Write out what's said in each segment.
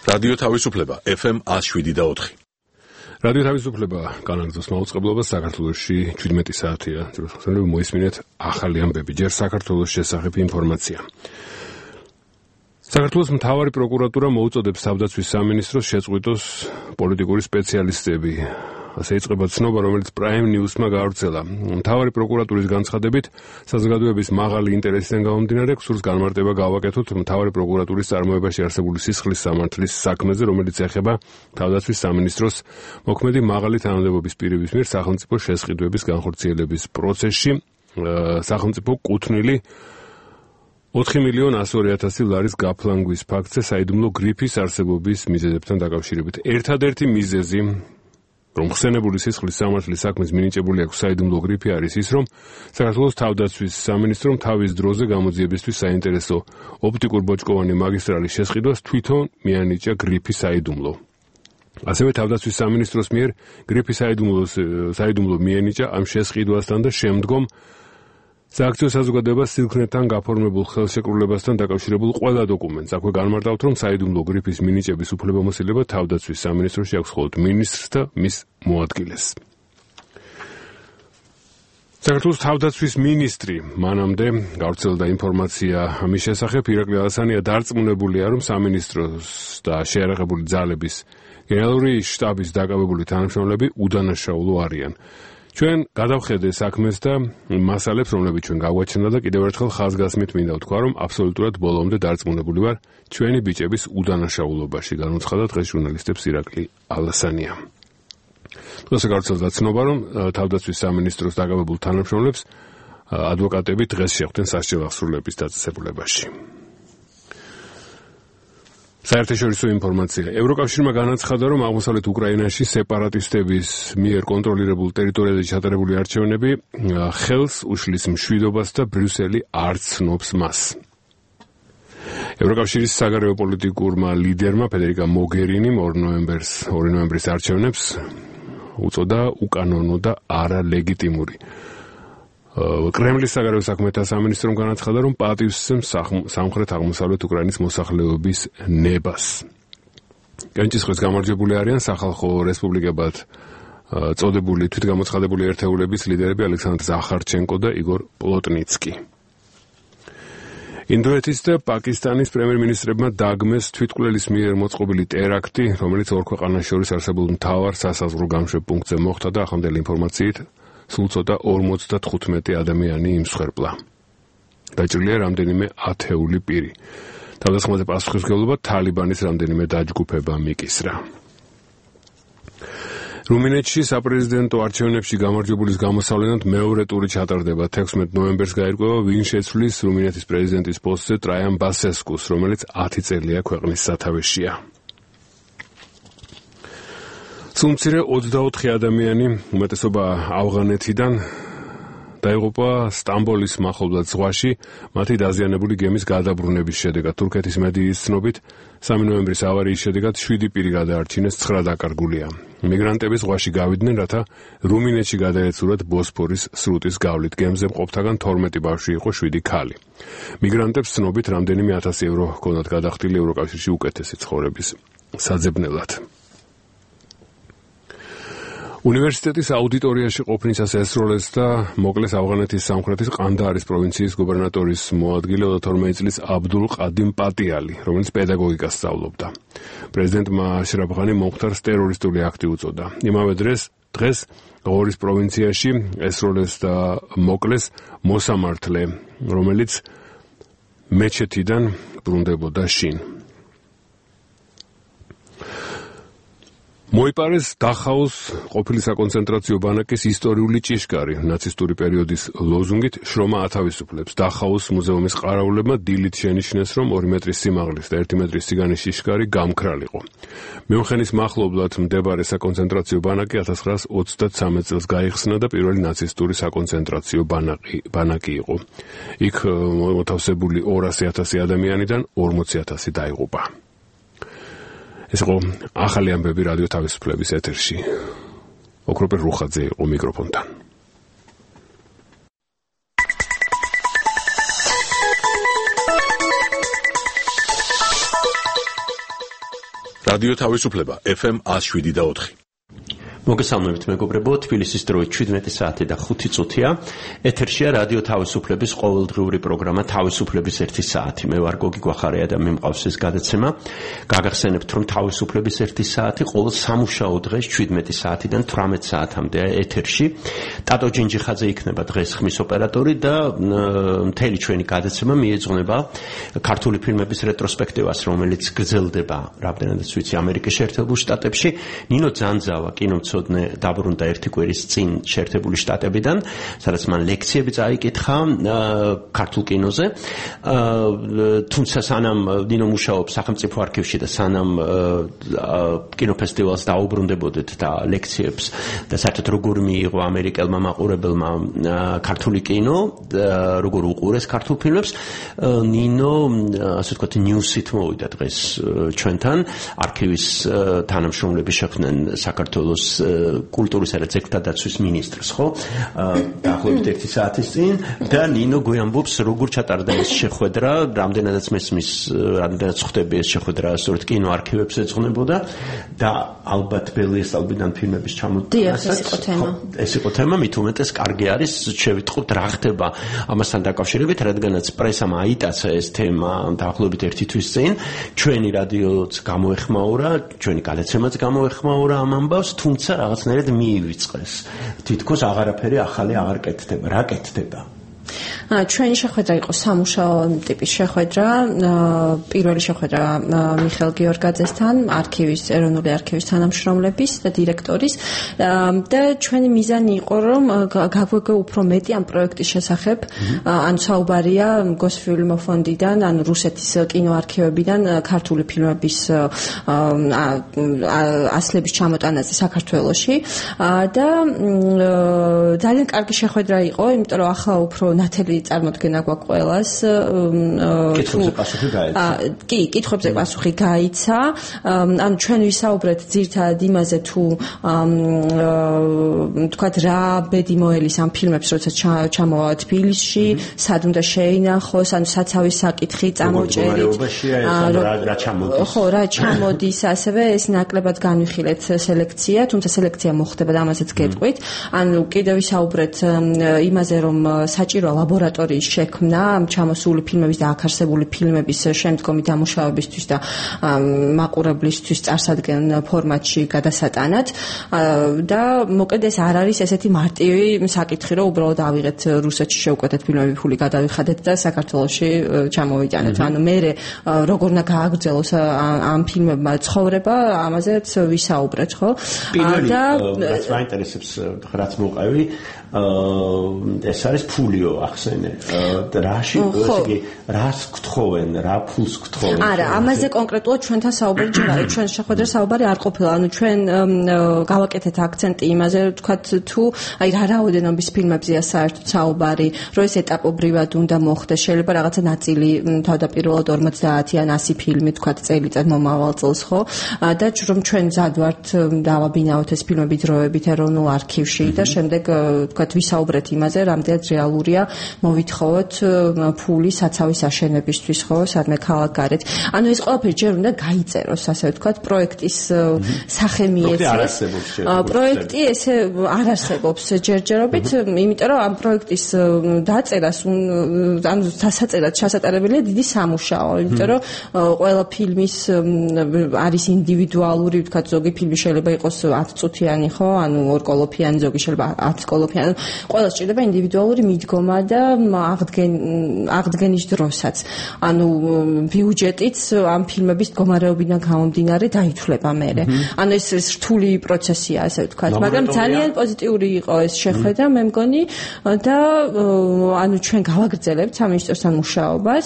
რადიო თავისუფლება FM 107.4. რადიო თავისუფლება განაგრძობს მაუწყებლობას საქართველოში 17 საათია. ძირითადად მოისმინეთ ახალი ამბები, ჯერ საქართველოს შესახებ ინფორმაცია. საქართველოს მთავარი პროკურატურა მოუწოდებს თავდაცვის სამინისტროს შეწყვიტოს პოლიტიკური სპეციალისტები. ასე იწყება ცნობა, რომელიც Prime News-მა გაავრცელა. მთავარი პროკურატურის განცხადებით, საზოგადოების მაღალი ინტერესიდან გამომდინარე, სურს განმარტება გავაკეთოთ მთავარი პროკურატურის წარმოებაში არსებული სისხლის სამართლის საქმეზე, რომელიც ეხება თავდაცვის სამინისტროს მოქმედი მაღალი თანამდებობის პირების მიერ სახელმწიფო შესყიდვების განხორციელების პროცესში. სახელმწიფო კუთვნილი 4,102,000 ლარის გაფლანგვის ფაქტზე საიდუმლო გრიფის არსებობის მიზეზებთან დაკავშირებით. ერთადერთი მიზეზი რომ ხსენებული სისხლის სამართლის საქმის მინიჭებული აქვს საიდუმლო გრიფი არის ის, რომ საქართველოს თავდაცვის სამინისტრომ თავის დროზე გამოძიებისთვის საინტერესო ოპტიკურ-ბოჭკოვანი მაგისტრალის შესყიდვას თვითონ მიანიჭა გრიფი საიდუმლო. ასევე თავდაცვის სამინისტროს მიერ გრიფი საიდუმლო მიენიჭა ამ შესყიდვასთან და შემდგომ სააქციო საზოგადოებას სილქნეტთან გაფორმებულ ხელშეკრულებასთან დაკავშირებულ ყველა დოკუმენტს. აქვე განმარტავთ, რომ საიდუმლო გრიფის მინიჭების უფლებამოსილება თავდაცვის სამინისტროში აქვს მხოლოდ მინისტრს და მის მოადგილეს. საქართველოს თავდაცვის მინისტრი მანამდე გავრცელდა ინფორმაცია ამის შესახებ, ირაკლი ალასანია დარწმუნებულია, რომ სამინისტროს და შეიარაღებული ძალების გენერალური შტაბის დაკავებული თანამშრომლები უდანაშაულო არიან. ჩვენ გადავხედე საქმეს და მასალებს, რომლებიც ჩვენ გავაჩნდა და კიდევ ერთხელ ხაზგასმით მინდა ვთქვა, რომ აბსოლუტურად ბოლომდე დარწმუნებული ვარ ჩვენი ბიჭების უდანაშაულობაში, განუცხადა დღეს ჟურნალისტებს ირაკლი ალასანია. დღეს გავრცელდა ცნობა, რომ თავდაცვის სამინისტროს დაკავებულ თანამშრომლებს ადვოკატები დღეს შეხვდნენ სასჯელ აღსრულების დაწესებულებაში. საერთაშორისო ინფორმაცია. ევროკავშირმა განაცხადა, რომ აღმოსავლეთ უკრაინაში სეპარატისტების მიერ კონტროლირებულ ტერიტორიაზე ჩატარებული არჩევნები ხელს უშლის მშვიდობას და ბრიუსელი არ ცნობს მას. ევროკავშირის საგარეო პოლიტიკურმა ლიდერმა ფედერიკა მოგერინიმ 2 ნოემბრის არჩევნებს უწოდა უკანონო და არალეგიტიმური. კრემლის საგარეო საქმეთა სამინისტრომ განაცხადა, რომ პატივსცემს სამხრეთ-აღმოსავლეთ უკრაინის მოსახლეობის ნებას. კენჭისყრის გამარჯვებული არიან სახალხო რესპუბლიკებად წოდებული თვითგამოცხადებული ერთეულების ლიდერები ალექსანდრ ზახარჩენკო და იგორ პლოტნიცკი. ინდოეთის და პაკისტანის პრემიერ-მინისტრებმა დაგმეს თვითმკვლელის მიერ მოწყობილი ტერაქტი, რომელიც ორ ქვეყანას შორის არსებულ მთავარ სასაზღვრო გამშვებ პუნქტზე მოხდა და ახლანდელი ინფორმაციით სულ ცოტა 55 ადამიანი იმსხვერპლა. დაჭრილია რამდენიმე ათეული პირი. თავდასხმაზე პასუხისმგებლობა თალიბანის რამდენიმე დაჯგუფება მიკისრა. რუმინეთში საპრეზიდენტო არჩევნებში გამარჯვებულის გამოსავლენად მეორე ტური ჩატარდება. 16 ნოემბერს გაირკვევა, ვინ შეცვლის რუმინეთის პრეზიდენტის პოსტზე ტრაიან ბასესკუს, რომელიც 10 წელია ქვეყნის სათავეშია. სულ მცირე 24 ადამიანი, უმეტესობა ავღანეთიდან, დაიღუპა სტამბოლის მახლობლად ზღვაში, მათი დაზიანებული გემის გადაბრუნების შედეგად. თურქეთის მედიის ცნობით, 3 ნოემბრის ავარიის შედეგად 7 პირი გადაარჩინეს, 9 დაკარგულია. მიგრანტები ზღვაში გავიდნენ, რათა რუმინეთში გადაეცურათ ბოსფორის სრუტის გავლით. გემზე მყოფთაგან 12 ბავშვი იყო, 7 ქალი. მიგრანტებს ცნობით რამდენიმე 1000 ევრო ჰქონდათ გადახდილი ევროკავშირში უკეთესი ცხოვრების საძებნელად. უნივერსიტეტის აუდიტორიაში ყოფნისას ესროლეს და მოკლეს ავღანეთის სამხრეთის ყანდაარის პროვინციის გუბერნატორის მოადგილე 22 წლის აბდულ ყადიმ პატიალი, რომელიც პედაგოგიკას სწავლობდა. პრეზიდენტმა აშრაფ ღანი მომხდარს ტერორისტული აქტი უწოდა. იმავე დღეს ღორის პროვინციაში ესროლეს და მოკლეს მოსამართლე, რომელიც მეჩეთიდან ბრუნდებოდა შინ. მოიპარეს დახაოს ყოფილი საკონცენტრაციო ბანაკის ისტორიული ჭიშკარი. ნაცისტური პერიოდის ლოზუნგით შრომა ათავისუფლებს. დახაოს მუზეუმის ყარაულებმა დილით შენიშნეს, რომ 2 მეტრის სიმაღლის და 1 მეტრის სიგანის ჭიშკარი გამქრალიყო. მიუნხენის მახლობლად მდებარე საკონცენტრაციო ბანაკი 1933 წელს გაიხსნა და პირველი ნაცისტური საკონცენტრაციო ბანაკი იყო. იქ მოთავსებული 200,000 ადამიანიდან 40,000 დაიღუპა. ეს იყო ახალი ამბები რადიო თავისუფლების ეთერში. ოქროპერ რუხაძე იყო მიკროფონთან. რადიო თავისუფლება FM 107.4. მოგესალმებით მეგობრებო, თბილისის დროით 17 საათი და 5 წუთია. ეთერშია რადიო თავისუფლების ყოველდღიური პროგრამა თავისუფლების 1 საათი. მე ვარ გოგი გვახარია და მე მყავს ეს გადაცემა. გაგახსენებთ, რომ თავისუფლების 1 საათი ყოველ სამუშაო დღეს 17 საათიდან 18 საათამდე ეთერში. ტატო ჯინჯიხაძე იქნება დღეს ხმის ოპერატორი და მთელი ჩვენი გადაცემა მიეძღვნება ქართული ფილმების რეტროსპექტივას, რომელიც გრძელდება, რამდენადაც ვიცი, ამერიკის შეერთებულ შტატებში. ნინო ძანძავა კინომცოდნე დაბრუნდა ერთი კვირის წინ შეერთებული შტატებიდან, სადაც მან ლექციები წაიკითხა ქართულ კინოზე. თუმცა სანამ ნინო მუშაობს სახელმწიფო არქივში და სანამ კინოფესტივალს დაუბრუნდებოდეთ და ლექციებს და საერთოდ როგორ მიიღო ამერიკელმა მაყურებელმა ქართული კინო, როგორ უყურეს ქართულ ფილმებს, ნინო ასე ვთქვათ ნიუსით მოვიდა დღეს ჩვენთან. არქივის თანამშრომლები შეხვდნენ საქართველოს კულტურისა და ძეგლთა დაცვის მინისტრს, ხო? დაახლოებით 1 საათის წინ და ნინო გვიამბობს, როგორ ჩატარდა ეს შეხვედრა, რამდენადაც მესმის, რამდენადაც ხვდები ეს შეხვედრა, სწორედ კინო არქივებს ეძღვნებოდა და ალბათ ბელიესალბიდან ფილმების ჩამოტვენასაც. ეს იყო თემა, მით უმეტეს კარგი არის შევიტყობთ რა ხდება ამასთან დაკავშირებით, რადგანაც პრესამ აიტაცა ეს თემა დაახლოებით 1 თვის წინ. ჩვენი რადიოც გამოეხმაურა, ჩვენი გადაცემაც გამოეხმაურა ამ ამბავს, თუმცა რაღაცნაირად მიივიწყეს. თითქოს აღარაფერი ახალი აღარ კეთდება. რა კეთდება? ჩვენი შეხვედრა იყო სამუშაო ტიპის შეხვედრა. პირველი შეხვედრა მიხეილ გიორგაძესთან, ეროვნული არქივის თანამშრომლების და დირექტორის და ჩვენი მიზანი იყო, რომ გაგვეგო უფრო მეტი ამ პროექტის შესახებ. ანუ საუბარია გოსფილმ ფონდიდან, ანუ რუსეთის კინოარქივებიდან ქართული ფილმების ასლების ჩამოტანაზე საქართველოში და ძალიან კარგი შეხვედრა იყო, იმიტომ რომ ახლა უფრო ნათელი წარმოდგენა გვაქვს ყველას. კითხვებზე პასუხი გაიცა. კი, კითხვებზე პასუხი გაიცა. ანუ ჩვენ ვისაუბრეთ ძირითადად იმაზე, თუ თქვათ რა ბედი მოელის ამ ფილმებს, როცა ჩამოვა თბილისში, სად უნდა შეინახოს, ანუ საცავის საკითხი წამოჭერით. რა ჩამოდის? ხო, რა ჩამოდის, ასევე ეს ნაკლებად განვიხილეთ სელექცია, თუმცა სელექცია მოხდება და ამაზეც გეტყვით. ანუ კიდევ ვისაუბრეთ იმაზე, რომ საჭიროა ლაბორატორიის შექმნა ჩამოსული ფილმების და აქ არსებული ფილმების შემდგომი დამუშავებისთვის და მაყურებლისთვის წარსადგენ ფორმატში გადასატანად და მოკლედ ეს არ არის ესეთი მარტივი საკითხი, რომ უბრალოდ ავიღეთ რუსეთში შევკვეთეთ ფილმები, ფული გადავიხადეთ და საქართველოში ჩამოვიტანეთ. ანუ მე როგორ უნდა გააგრძელოს ამ ფილმებმა ცხოვრება, ამაზეც ვისაუბრეთ, ხო? და რაც მაინტერესებს, რაც მოყევი, ეს არის ფულიო ახსენე. რაში, ესე იგი, რას გთხოვენ, რა ფულს გთხოვენ? არა, ამაზე კონკრეტულად ჩვენთან საუბარი ჯერ არის, ჩვენ შეხვედრა საუბარი არ ყოფილა. ანუ ჩვენ გავაკეთეთ აქცენტი იმაზე, ვთქვათ, თუ აი რა რაოდენობის ფილმებზეა საერთოდ საუბარი, რომ ეს ეტაპობრივად უნდა მოხდეს, შეიძლება რაღაცა ნაწილი თავდაპირველად 50 ან 100 ფილმი, ვთქვათ, წელიწად მომავალ წელს, ხო? და რომ ჩვენ მზად ვართ დავაბინაოთ ეს ფილმები დროებით ეროვნულ არქივში და შემდეგ ვთქვათ, ვისაუბრეთ იმაზე, რამდენად რეალურია მოვითხოვოთ ფული საცავის აშენებისთვის, ხო, სადმე ქალაქგარეთ. ანუ ეს ყველაფერი ჯერ უნდა გაიწეროს, ასე ვთქვათ, პროექტის სახე მიეცეს. პროექტი ესე არ არსებობს ჯერჯერობით, იმიტომ რომ ამ პროექტის დაწერას, ანუ დასაწერად ჩასატარებელია დიდი სამუშაო, იმიტომ რომ ყველა ფილმის არის ინდივიდუალური, ვთქვათ, ზოგი ფილმი შეიძლება იყოს 10 წუთიანი, ხო, ანუ 2 კოლოფიანი, ზოგი შეიძლება 10 კოლოფიანი. ყველა სჭირდება ინდივიდუალური მიდგომა და აღდგენის დროსაც. ანუ ბიუჯეტიც ამ ფილმების მდგომარეობიდან გამომდინარე დაითვლება მერე. ანუ ეს რთული პროცესია, ასე ვთქვათ, მაგრამ ძალიან პოზიტიური იყო ეს შეხვედრა, მე მგონი და ანუ ჩვენ გავაგრძელებთ სამინისტროსთან მუშაობას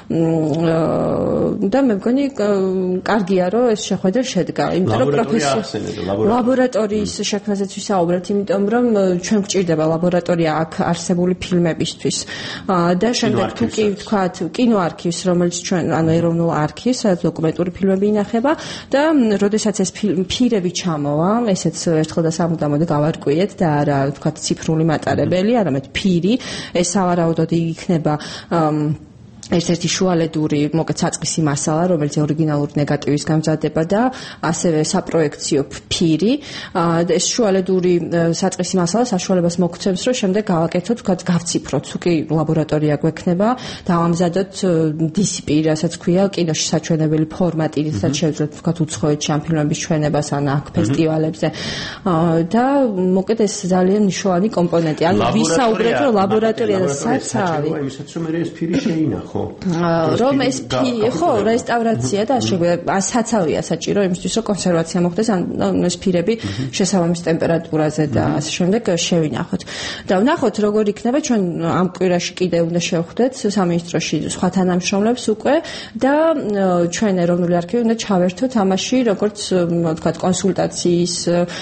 და მე მგონი კარგია, რომ ეს შეხვედრა შედგა, იმიტომ რომ ლაბორატორიის შექმნაზეც ვისაუბრეთ, იმიტომ რომ ჩვენ გვჭირდება ლაბორატორია აქ არსებული ფილმებისთვის და შემდეგ თუ კი ვთქვათ კინოარქივს, რომელიც ჩვენ ანუ ეროვნულ არქივს, სადაც დოკუმენტური ფილმები ინახება და როდესაც ეს ფილმები ჩამოვა, ესეც ერთხელ და სამუდამოდ გავარკვიეთ და არა ვთქვათ ციფრული მატარებელი, არამედ ფირი, ეს სავარაუდოდ იქნება ერთ-ერთი შუალედური მოკეთ საწყისი მასალა, რომელიც ორიგინალური ნეგატივის გამზადება და ასევე საპროექციო ფირი. ეს შუალედური საწყისი მასალა საშუალებას მოგცემს, რომ შემდეგ გავაკეთოთ, ვთქვათ, გავციფროთ, უკი ლაბორატორია გვექნება, დავამზადოთ DCP, რასაც ქვია, კინოში საჩვენებელი ფორმატი, რასაც შევძლოთ, ვთქვათ, უცხოეთში ამ ფილმების ჩვენებას ან აქ ფესტივალებზე. და მოკეთ ეს ძალიან მნიშვნელოვანი კომპონენტი. ანუ ვისაუბრეთ, რომ ლაბორატორია და საცავი. იმისაც რომ ეს ფირი შეინახო. რომ ეს ხო რესტავრაცია და შეგვიძლია საცავია საჭირო იმისთვის რომ კონსერვაცია მოხდეს ან ეს ფირები შესაბამის ტემპერატურაზე და ასე შემდეგ შევინახოთ და ვნახოთ როგორ იქნება ჩვენ ამ კვირაში კიდე უნდა შევხვდეთ სამინისტროში სხვა თანამშრომლებს უკვე და ჩვენ ეროვნული არქივი უნდა ჩავერთოთ ამაში როგორც ვთქვათ კონსულტაციის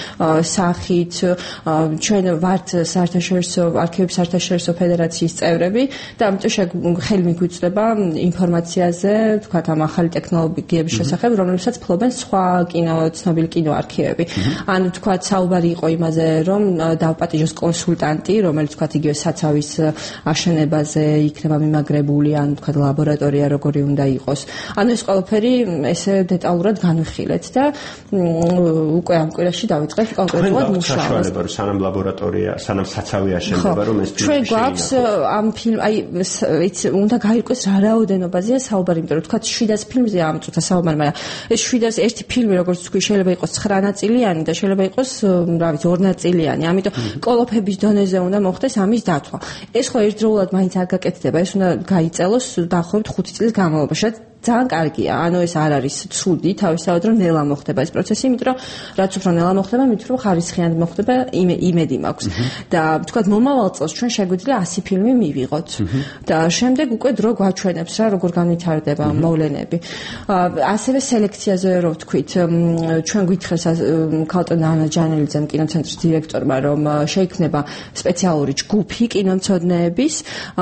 სახით ჩვენ ვართ საერთაშორისო არქივების საერთაშორისო ფედერაციის წევრები და ამიტომ ხელმიგვიწვდება ინფორმაციაზე, თქვათ ამ ახალი ტექნოლოგიების შესახებ, რომლებსაც ფლობენ სხვა ცნობილი კინოარქივები. ანუ თქვათ საუბარი იყო იმაზე, რომ დავპატიჟოს კონსულტანტი, რომელიც თქვათ იგივე საცავის აშენებაზე იქნება მიმაგრებული, ან თქვათ ლაბორატორია როგორი უნდა იყოს. ანუ ეს ყველაფერი ესე დეტალურად განვიხილეთ და უკვე ამ კვირაში დავიწყეთ კონკრეტულად მუშაობას. სანამ ლაბორატორია, სანამ საცავი აშენდება, რომ ეს ჩვენ გვაქვს ამ ფილმ, აი უნდა გაირკვეს რა რაოდენობაზეა საუბარი, იმიტომ რომ თქვათ 700 ფილმზეა ამ წუთა საუბარი, მაგრამ ეს 700 ერთი ფილმი როგორც თქვი შეიძლება იყოს 9 ნაწილიანი და შეიძლება იყოს, რა ვიცი, 2 ნაწილიანი. ამიტომ კოლოფების დონეზე უნდა მოხდეს ამის დათვა. ეს ხო ერთდროულად მაინც არ გაკეთდება, ეს უნდა გაიწელოს დაახლოებით 5 წლის განმავლობაში. ძალიან კარგია. ანუ ეს არ არის ცუდი, თავისთავად რომ ნელა მოხდება ეს პროცესი, იმიტომ რომ რაც უფრო ნელა მოხდება, მით უფრო ხარისხიანად მოხდება, იმედი მაქვს. და ვთქვათ, მომავალ წელს ჩვენ შეგვიძლია 100 ფილმი მივიღოთ. და შემდეგ უკვე დრო გვაჩვენებს რა, როგორ განვითარდება მოვლენები. ასევე სელექციაზე რო ვთქვით, ჩვენ გვითხრეს ქალტონ ანა ჯანელიძემ კინოცენტრის დირექტორმა, რომ შეიქმნება სპეციალური ჯგუფი კინომცოდნეების,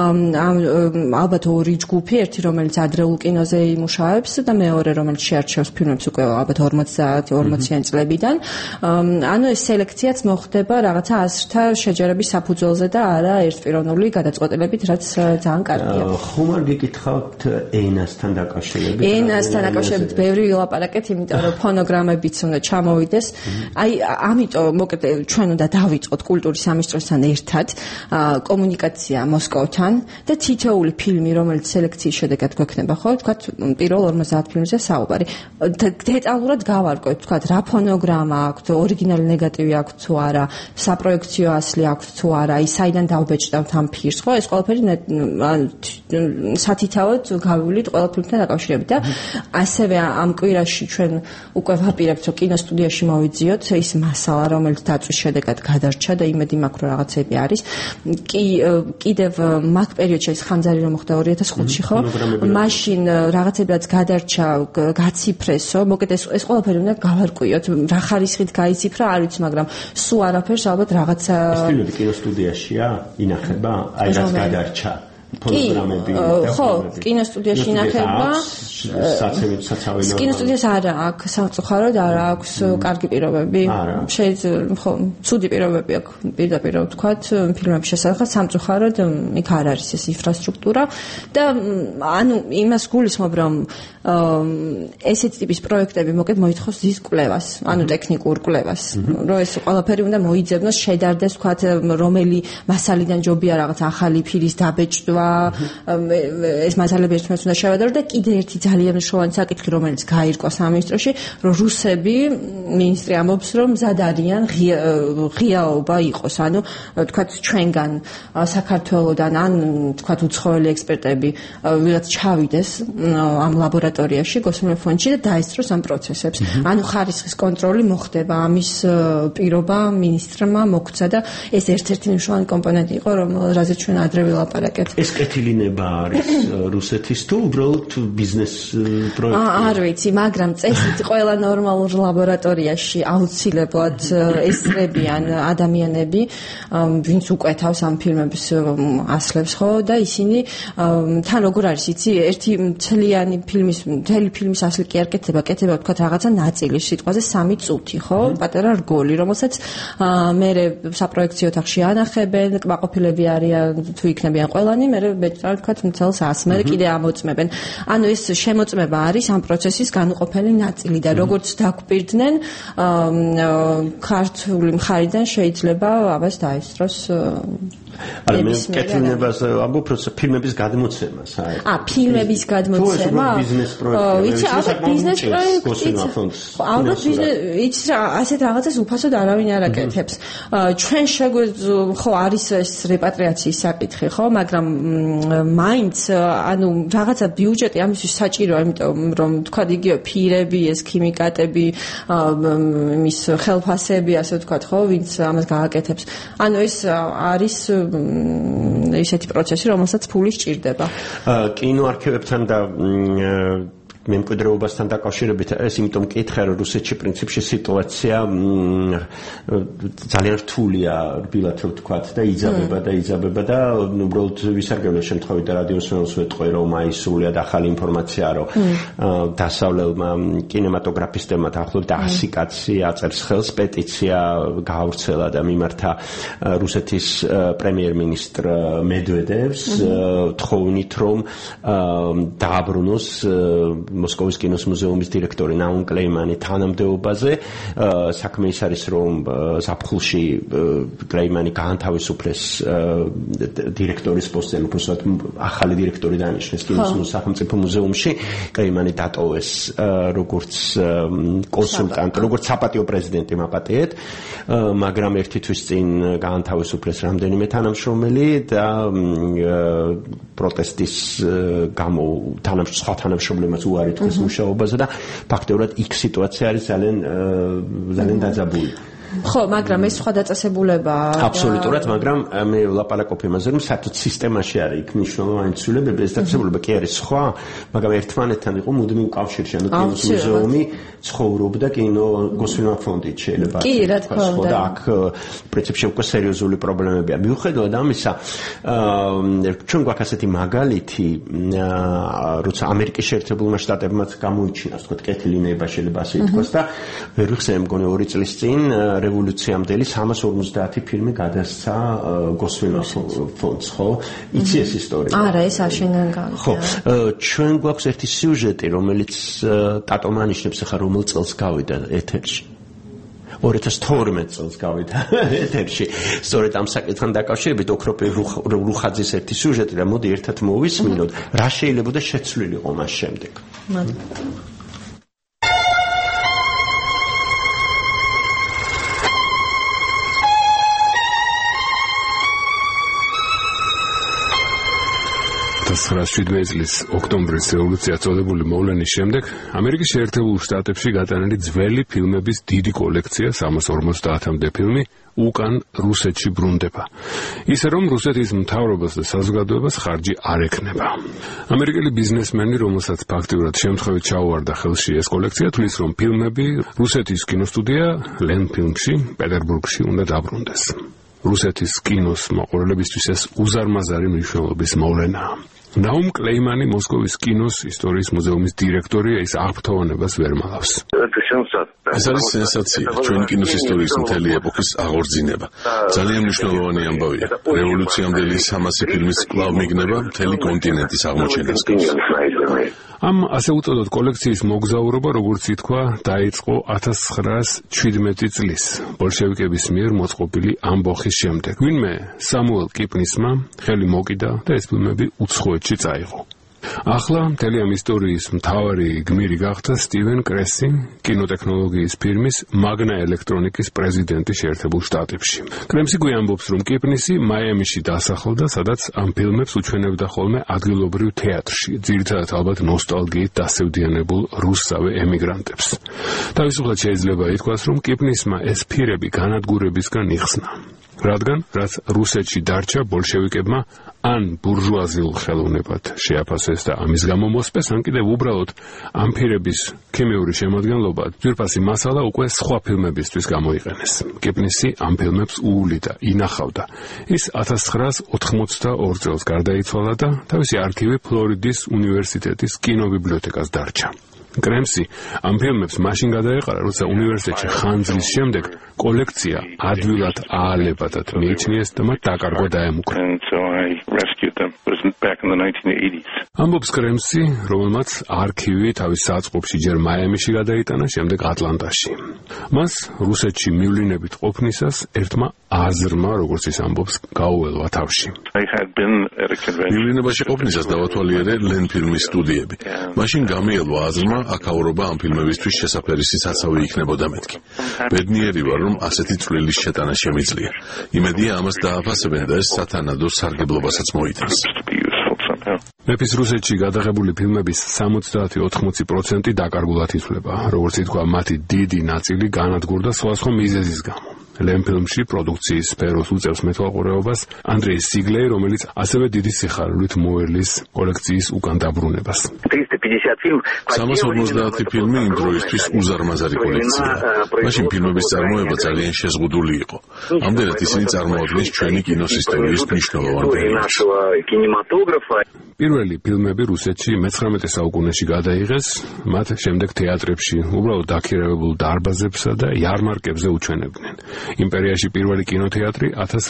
ალბათ ორი ჯგუფი, ერთი რომელიც ადრეულ კინოზე იმუშავებს და მეორე რომელიც შეარჩევს ფილმებს უკვე ალბათ 40-40-იანი წლებიდან. ანუ ეს სელექციაც მოხდება რაღაცა აზრთა შეჯერების საფუძველზე და არა ერთპიროვნული გადაწყვეტილებით, რაც ძალიან კარგია. ხომ არ გიკითხავთ ენასთან დაკავშირებით? ენასთან დაკავშირებით ბევრი ვილაპარაკეთ, იმიტომ რომ ფონოგრამებიც უნდა ჩამოვიდეს. აი ამიტომ მოკეთ ჩვენ უნდა დავიწყოთ კულტურის სამინისტროსთან ერთად კომუნიკაცია მოსკოვთან და თითოეული ფილმი, რომელიც სელექციის შედეგად გვექნება, ხო, თქვათ პირველ 50 ფილმზე საუბარი. დეტალურად გავარკვევთ, თქვათ, რა ფონოგრამა აქვთ, ორიგინალი ნეგატივი აქვთ თუ არა, საპროექციო ასლი აქვთ თუ არა, აი საიდან დავბეჭდავთ ამ ფილმს, ხო? ეს ყველაფერი სათითაოდ გავივლით ყველა ფილმთან დაკავშირებით და ასევე ამ კვირაში ჩვენ უკვე ვაპირებთ, რომ კინოსტუდიაში მოვიძიოთ ის მასალა, რომელიც დაწვის შედეგად გადარჩა და იმედი მაქვს, რომ რაღაცები არის. კიდევ მაგ პერიოდში ეს ხანძარი რომ მოხდა 2005-ში, ხო? მაშინ რაღაცებიც გადარჩა, გაციფრესო, მოკეთ ეს ყველაფერი უნდა გავარკვიოთ, რა ხარისხით გაიციფრა, არ ვიცი, მაგრამ სულ არაფერს ალბათ რაღაცა ეს ფილმები კინოსტუდიაშია ინახება, აი რაც გადარჩა. ფონოგრამები ხო, კინოსტუდიაში ინახება. საცავი კინოსტუდიას არა აქვს სამწუხაროდ არ აქვს კარგი პირობები. შეიძლება ხო, ცუდი პირობები აქვს პირდაპირ ვთქვათ ფილმების შესახებ, სამწუხაროდ იქ არ არის ეს ინფრასტრუქტურა და ანუ იმას გულისხმობ, რომ ესეთ ტიპის პროექტები მოკეთ მოითხოვს ზის კვლევას, ანუ ტექნიკურ კვლევას, რომ ეს ყველაფერი უნდა მოიძებნოს, შედარდეს ვთქვათ რომელი მასალიდან ჯობია რაღაც ახალი ფილის დაბეჭდვა, ეს მასალები ერთმანეთს უნდა შევადარო და კიდე ერთი ძალიან მნიშვნელოვანი საკითხი, რომელიც გაირკვა სამინისტროში, რომ რუსები მინისტრი ამბობს, რომ მზად არიან ღიაობა იყოს, ანუ თქვათ ჩვენგან საქართველოდან ან თქვათ უცხოელი ექსპერტები ვიღაც ჩავიდეს ამ ლაბორატორიაში გოსმოლ ფონდში და დაესწროს ამ პროცესებს. ანუ ხარისხის კონტროლი მოხდება, ამის პირობა მინისტრმა მოგცა და ეს ერთ-ერთი მნიშვნელოვანი კომპონენტი იყო, რომელზეც ჩვენ ადრე ვილაპარაკეთ. ეს კეთილინება არის რუსეთის თუ უბრალოდ ბიზნეს პროექტი? არ ვიცი, მაგრამ წესით ყველა ნორმალურ ლაბორატორიაში აუცილებლად ესწრებიან ადამიანები, ვინც უკეთავს ამ ფილმების ასლებს, ხო, და ისინი თან როგორ არის, იცი, ერთი მთელი ფილმის ასლი კი არ კეთდება, თქვათ რაღაცა ნაწილი სიტყვაზე 3 წუთი, ხო, პატარა რგოლი, რომელსაც მე საპროექციო ოთახში ანახებენ, კმაყოფილები არიან თუ იქნებიან ყველანი, მე მე ბეჭდავენ თქვა მთელს 100, მე კიდე ამოწმებენ. ანუ ეს შემოწმება არის ამ პროცესის განუყოფელი ნაწილი და როგორც დაგვპირდნენ ქართული მხარიდან შეიძლება ამას დაესწროს არა მე კეთილებას ამბობ პროცესს ფილმების გადმოცემას ფილმების გადმოცემა ბიზნეს პროექტი ალბათ ბიზნეს პროექტი ალბათ იცი რა ასეთ რაღაცას უფასოდ არავინ არ აკეთებს ჩვენ ხო არის ეს რეპატრიაციის საკითხი ხო მაგრამ მაინც ანუ რაღაცა ბიუჯეტი ამისთვის საჭიროა იმიტომ რომ თქვა იგივე ფირები ეს ქიმიკატები მის ხელფასები ასე ვთქვათ ხო ვინც ამას გააკეთებს ანუ ეს არის ისეთი პროცესი, რომელსაც ფული სჭირდება. კინოარქივებთან და მემკვიდრეობასთან დაკავშირებით ეს იმიტომ მკითხე რომ რუსეთში პრინციპში სიტუაცია ძალიან რთულია რბილად რომ ვთქვათ და იძაბება და უბრალოდ ვისარგებლე შემთხვევით და რადიოს მეურს ვეტყვი რომ აი სრულიად ახალი ინფორმაცია რომ დასავლელმა კინემატოგრაფისტებმა დაახლოებით 100 კაცი აწერს ხელს პეტიცია გაავრცელა და მიმართა რუსეთის პრემიერ-მინისტრ მედვედევს თხოვნით რომ დააბრუნოს მოსკოვის კინოს მუზეუმის დირექტორი ნაუმ კლეიმანი თანამდებობაზე საქმე ის არის რომ ზაფხულში კლეიმანი გაანთავისუფლეს დირექტორის პოსტზე უბრალოდ ახალი დირექტორი დანიშნეს კინოს სახელმწიფო მუზეუმში კლეიმანი დატოვეს როგორც კონსულტანტი როგორც საპატიო პრეზიდენტი მაპატიეთ მაგრამ ერთი თვის წინ გაანთავისუფლეს რამდენიმე თანამშრომელი და პროტესტის გამო სხვა თანამშრომლებმაც უარი თქვეს მუშაობაზე და ფაქტობრივად იქ სიტუაცია არის ძალიან დაძაბული. ხო, მაგრამ ეს სხვა დაწესებულებაა. აბსოლუტურად, მაგრამ მე ვლაპარაკობ იმაზე, რომ საერთოდ სისტემაში არის იქ მნიშვნელოვანი ცვლილებები, ეს დაწესებულება კი არის სხვა, მაგრამ ერთმანეთთან იყო მუდმივ კავშირში, ანუ კინოს მუზეუმი ცხოვრობდა კინო გოსვინო ფონდით შეიძლება. კი, რა თქმა უნდა. და აქ პრინციპში უკვე სერიოზული პრობლემებია. მიუხედავად ამისა, ჩვენ გვაქვს ასეთი მაგალითი, როცა ამერიკის შეერთებულმა შტატებმაც გამოიჩინოს, თქო, კეთილი ნება შეიძლება ასე ითქვას და ვერ ვიხსენე მგონი 2 წლის წინ რევოლუციამდელი 350 ფილმი გადასცა გოსვინო ფონდს, ხო? იცი ეს ისტორია? არა, ეს აშენგან გავიდა. ხო, ჩვენ გვაქვს ერთი სიუჟეტი, რომელიც ტატო მანიშნებს ახლა რომელ წელს გავიდა ეთერში. 2012 წელს გავიდა ეთერში. სწორედ ამ საკითხთან დაკავშირებით ოქროპი რუხაძის ერთი სიუჟეტი და მოდი ერთად მოვისმინოთ, რა შეიძლება და შეცვლილიყო მას შემდეგ. წლის ოქტომბრის რევოლუცია წოდებული მოვლენის შემდეგ ამერიკის შეერთებულ შტატებში გატანილი ძველი ფილმების დიდი კოლექცია 350-მდე ფილმი უკან რუსეთში ბრუნდება. ისე რომ რუსეთის მთავრობას და საზოგადოებას ხარჯი არ ექნება. ამერიკელი ბიზნესმენი, რომელსაც ფაქტიურად შემთხვევით ჩაუვარდა ხელში ეს კოლექცია, თვლის რომ ფილმები რუსეთის კინოსტუდია ლენფილმში, პეტერბურგში უნდა დაბრუნდეს. რუსეთის კინოს მოყოლელებისთვის ეს უზარმაზარი მნიშვნელობის მოვლენაა. ნაუმ კლეიმანი მოსკოვის კინოს ისტორიის მუზეუმის დირექტორია, ის აღფრთოვანებას ვერ მალავს. ეს არის სენსაცია, ჩვენი კინოს ისტორიის მთელი ეპოქის აღორძინება. ძალიან მნიშვნელოვანი ამბავია. რევოლუციამდელი 300 ფილმის კვლავ მიგნება მთელი კონტინენტის აღმოჩენასკენ. ამ ასე უწოდოთ კოლექციის მოგზაურობა, როგორც ითქვა, დაიწყო 1917 წლის ბოლშევიკების მიერ მოწყობილი ამბოხის შემდეგ. ვინმე სამუელ კიპნისმა ხელი მოკიდა და ეს ფილმები უცხოეთში წაიღო. ახლა მთელი ამ ისტორიის მთავარი გმირი გახდა სტივენ კრესი, კინოტექნოლოგიის ფირმის მაგნა ელექტრონიკის პრეზიდენტი შეერთებულ შტატებში. კრემსი გვიამბობს, რომ კიპნისი მაიამიში დასახლდა, სადაც ამ ფილმებს უჩვენებდა ხოლმე ადგილობრივ თეატრში, ძირითადად ალბათ ნოსტალგიით დასევდიანებულ რუსსავე ემიგრანტებს. თავისუფლად შეიძლება ითქვას, რომ კიპნისმა ეს ფირები განადგურებისგან იხსნა. რადგან, რაც რუსეთში დარჩა ბოლშევიკებმა ან ბურჟუაზიულ ხელოვნებად შეაფასეს და ამის გამო მოსპეს, ან კიდევ უბრალოდ ამ ფირების ქიმიური შემადგენლობა ძვირფასი მასალა უკვე სხვა ფილმებისთვის გამოიყენეს. კიპნისი ამ ფილმებს უულიდა, ინახავდა. ის 1982 წელს გარდაიცვალა და თავისი არქივი ფლორიდის უნივერსიტეტის კინობიბლიოთეკას დარჩა. კრემსი ამ ფილმებს მაშინ გადაეყარა, როცა უნივერსიტეტში ხანძრის შემდეგ კოლექცია ადვილად აალებადად მიიჩნიეს და მათ დაკარგვა დაემუქრა. ამბობს კრემსი, რომელმაც არქივი თავის საწყობში ჯერ მაიამიში გადაიტანა, შემდეგ ატლანტაში. მას რუსეთში მივლინებით ყოფნისას ერთმა აზრმა, როგორც ის ამბობს, გაუველვა თავში. მივლინებაში ყოფნისას დავათვალიერე ლენფილმის სტუდიები. მაშინ გამიელვა აზრმა აქაურობა ამ ფილმებისთვის შესაფერისი საცავი იქნებოდა მეთქი. ბედნიერი ვარ, რომ ასეთი წვლილის შეტანა შემიძლია. იმედია ამას დააფასებენ და ეს სათანადო სარგებლობასაც მოიტანს. მეფის რუსეთში გადაღებული ფილმების 70-80% დაკარგულად ითვლება, როგორც ითქვა, მათი დიდი ნაწილი განადგურდა სხვადასხვა მიზეზის გამო. ლენფილმში პროდუქციის სფეროს უწევს მეთვალყურეობას ანდრეი სიგლეი, რომელიც ასევე დიდი სიხარულით მოერლის კოლექციის უკან დაბრუნებას. 350 ფილმი იმ დროისთვის უზარმაზარი კოლექციაა. მაშინ ფილმების წარმოება ძალიან შეზღუდული იყო. ამდენად ისინი წარმოადგენს ჩვენი კინოს ისტორიის მნიშვნელოვან პერიოდს. პირველი ფილმები რუსეთში მე-19 საუკუნეში გადაიღეს, მათ შემდეგ თეატრებში, უბრალოდ დაქირავებულ დარბაზებსა და იარმარკებზე უჩვენებდნენ. იმპერიაში პირველი კინოთეატრი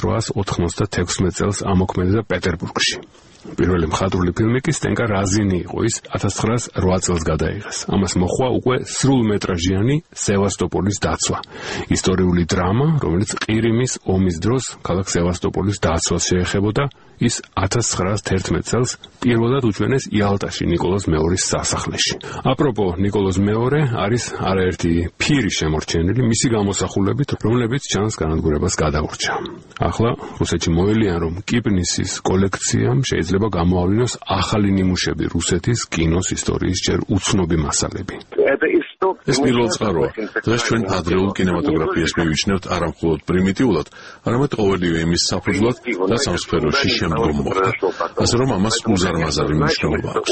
1896 წელს ამოქმედება პეტერბურგში. პირველი მხატვრული ფილმი კი სტენკა რაზინი იყო, ის 1908 წელს გადაიღეს. ამას მოჰყვა უკვე სრულმეტრაჟიანი სევასტოპოლის დაცვა. ისტორიული დრამა, რომელიც ყირიმის ომის დროს ქალაქ სევასტოპოლის დაცვას შეეხებოდა, ის 1911 წელს პირველად უჩვენეს იალტაში ნიკოლოზ მეორის სასახლეში. აპროპო, ნიკოლოზ მეორე არის არაერთი ფირი შემორჩენილი მისი გამოსახულებით, რომლებიც ჩანს განადგურებას გადაურჩა. ახლა რუსეთში მოელიან, რომ კიპნისის კოლექციამ შეიძლება გამოავლინოს ახალი ნიმუშები რუსეთის კინოს ისტორიის ჯერ უცნობი მასალები. ეს პირველ წყაროა. დღეს ჩვენ ადრეულ კინემატოგრაფიას მივიჩნევთ არა მხოლოდ პრიმიტიულად, არამედ ყოველივე იმის საფუძვლად და სამსფეროში შემდგომ მოხდა. ასე რომ ამას უზარმაზარი მნიშვნელობა აქვს.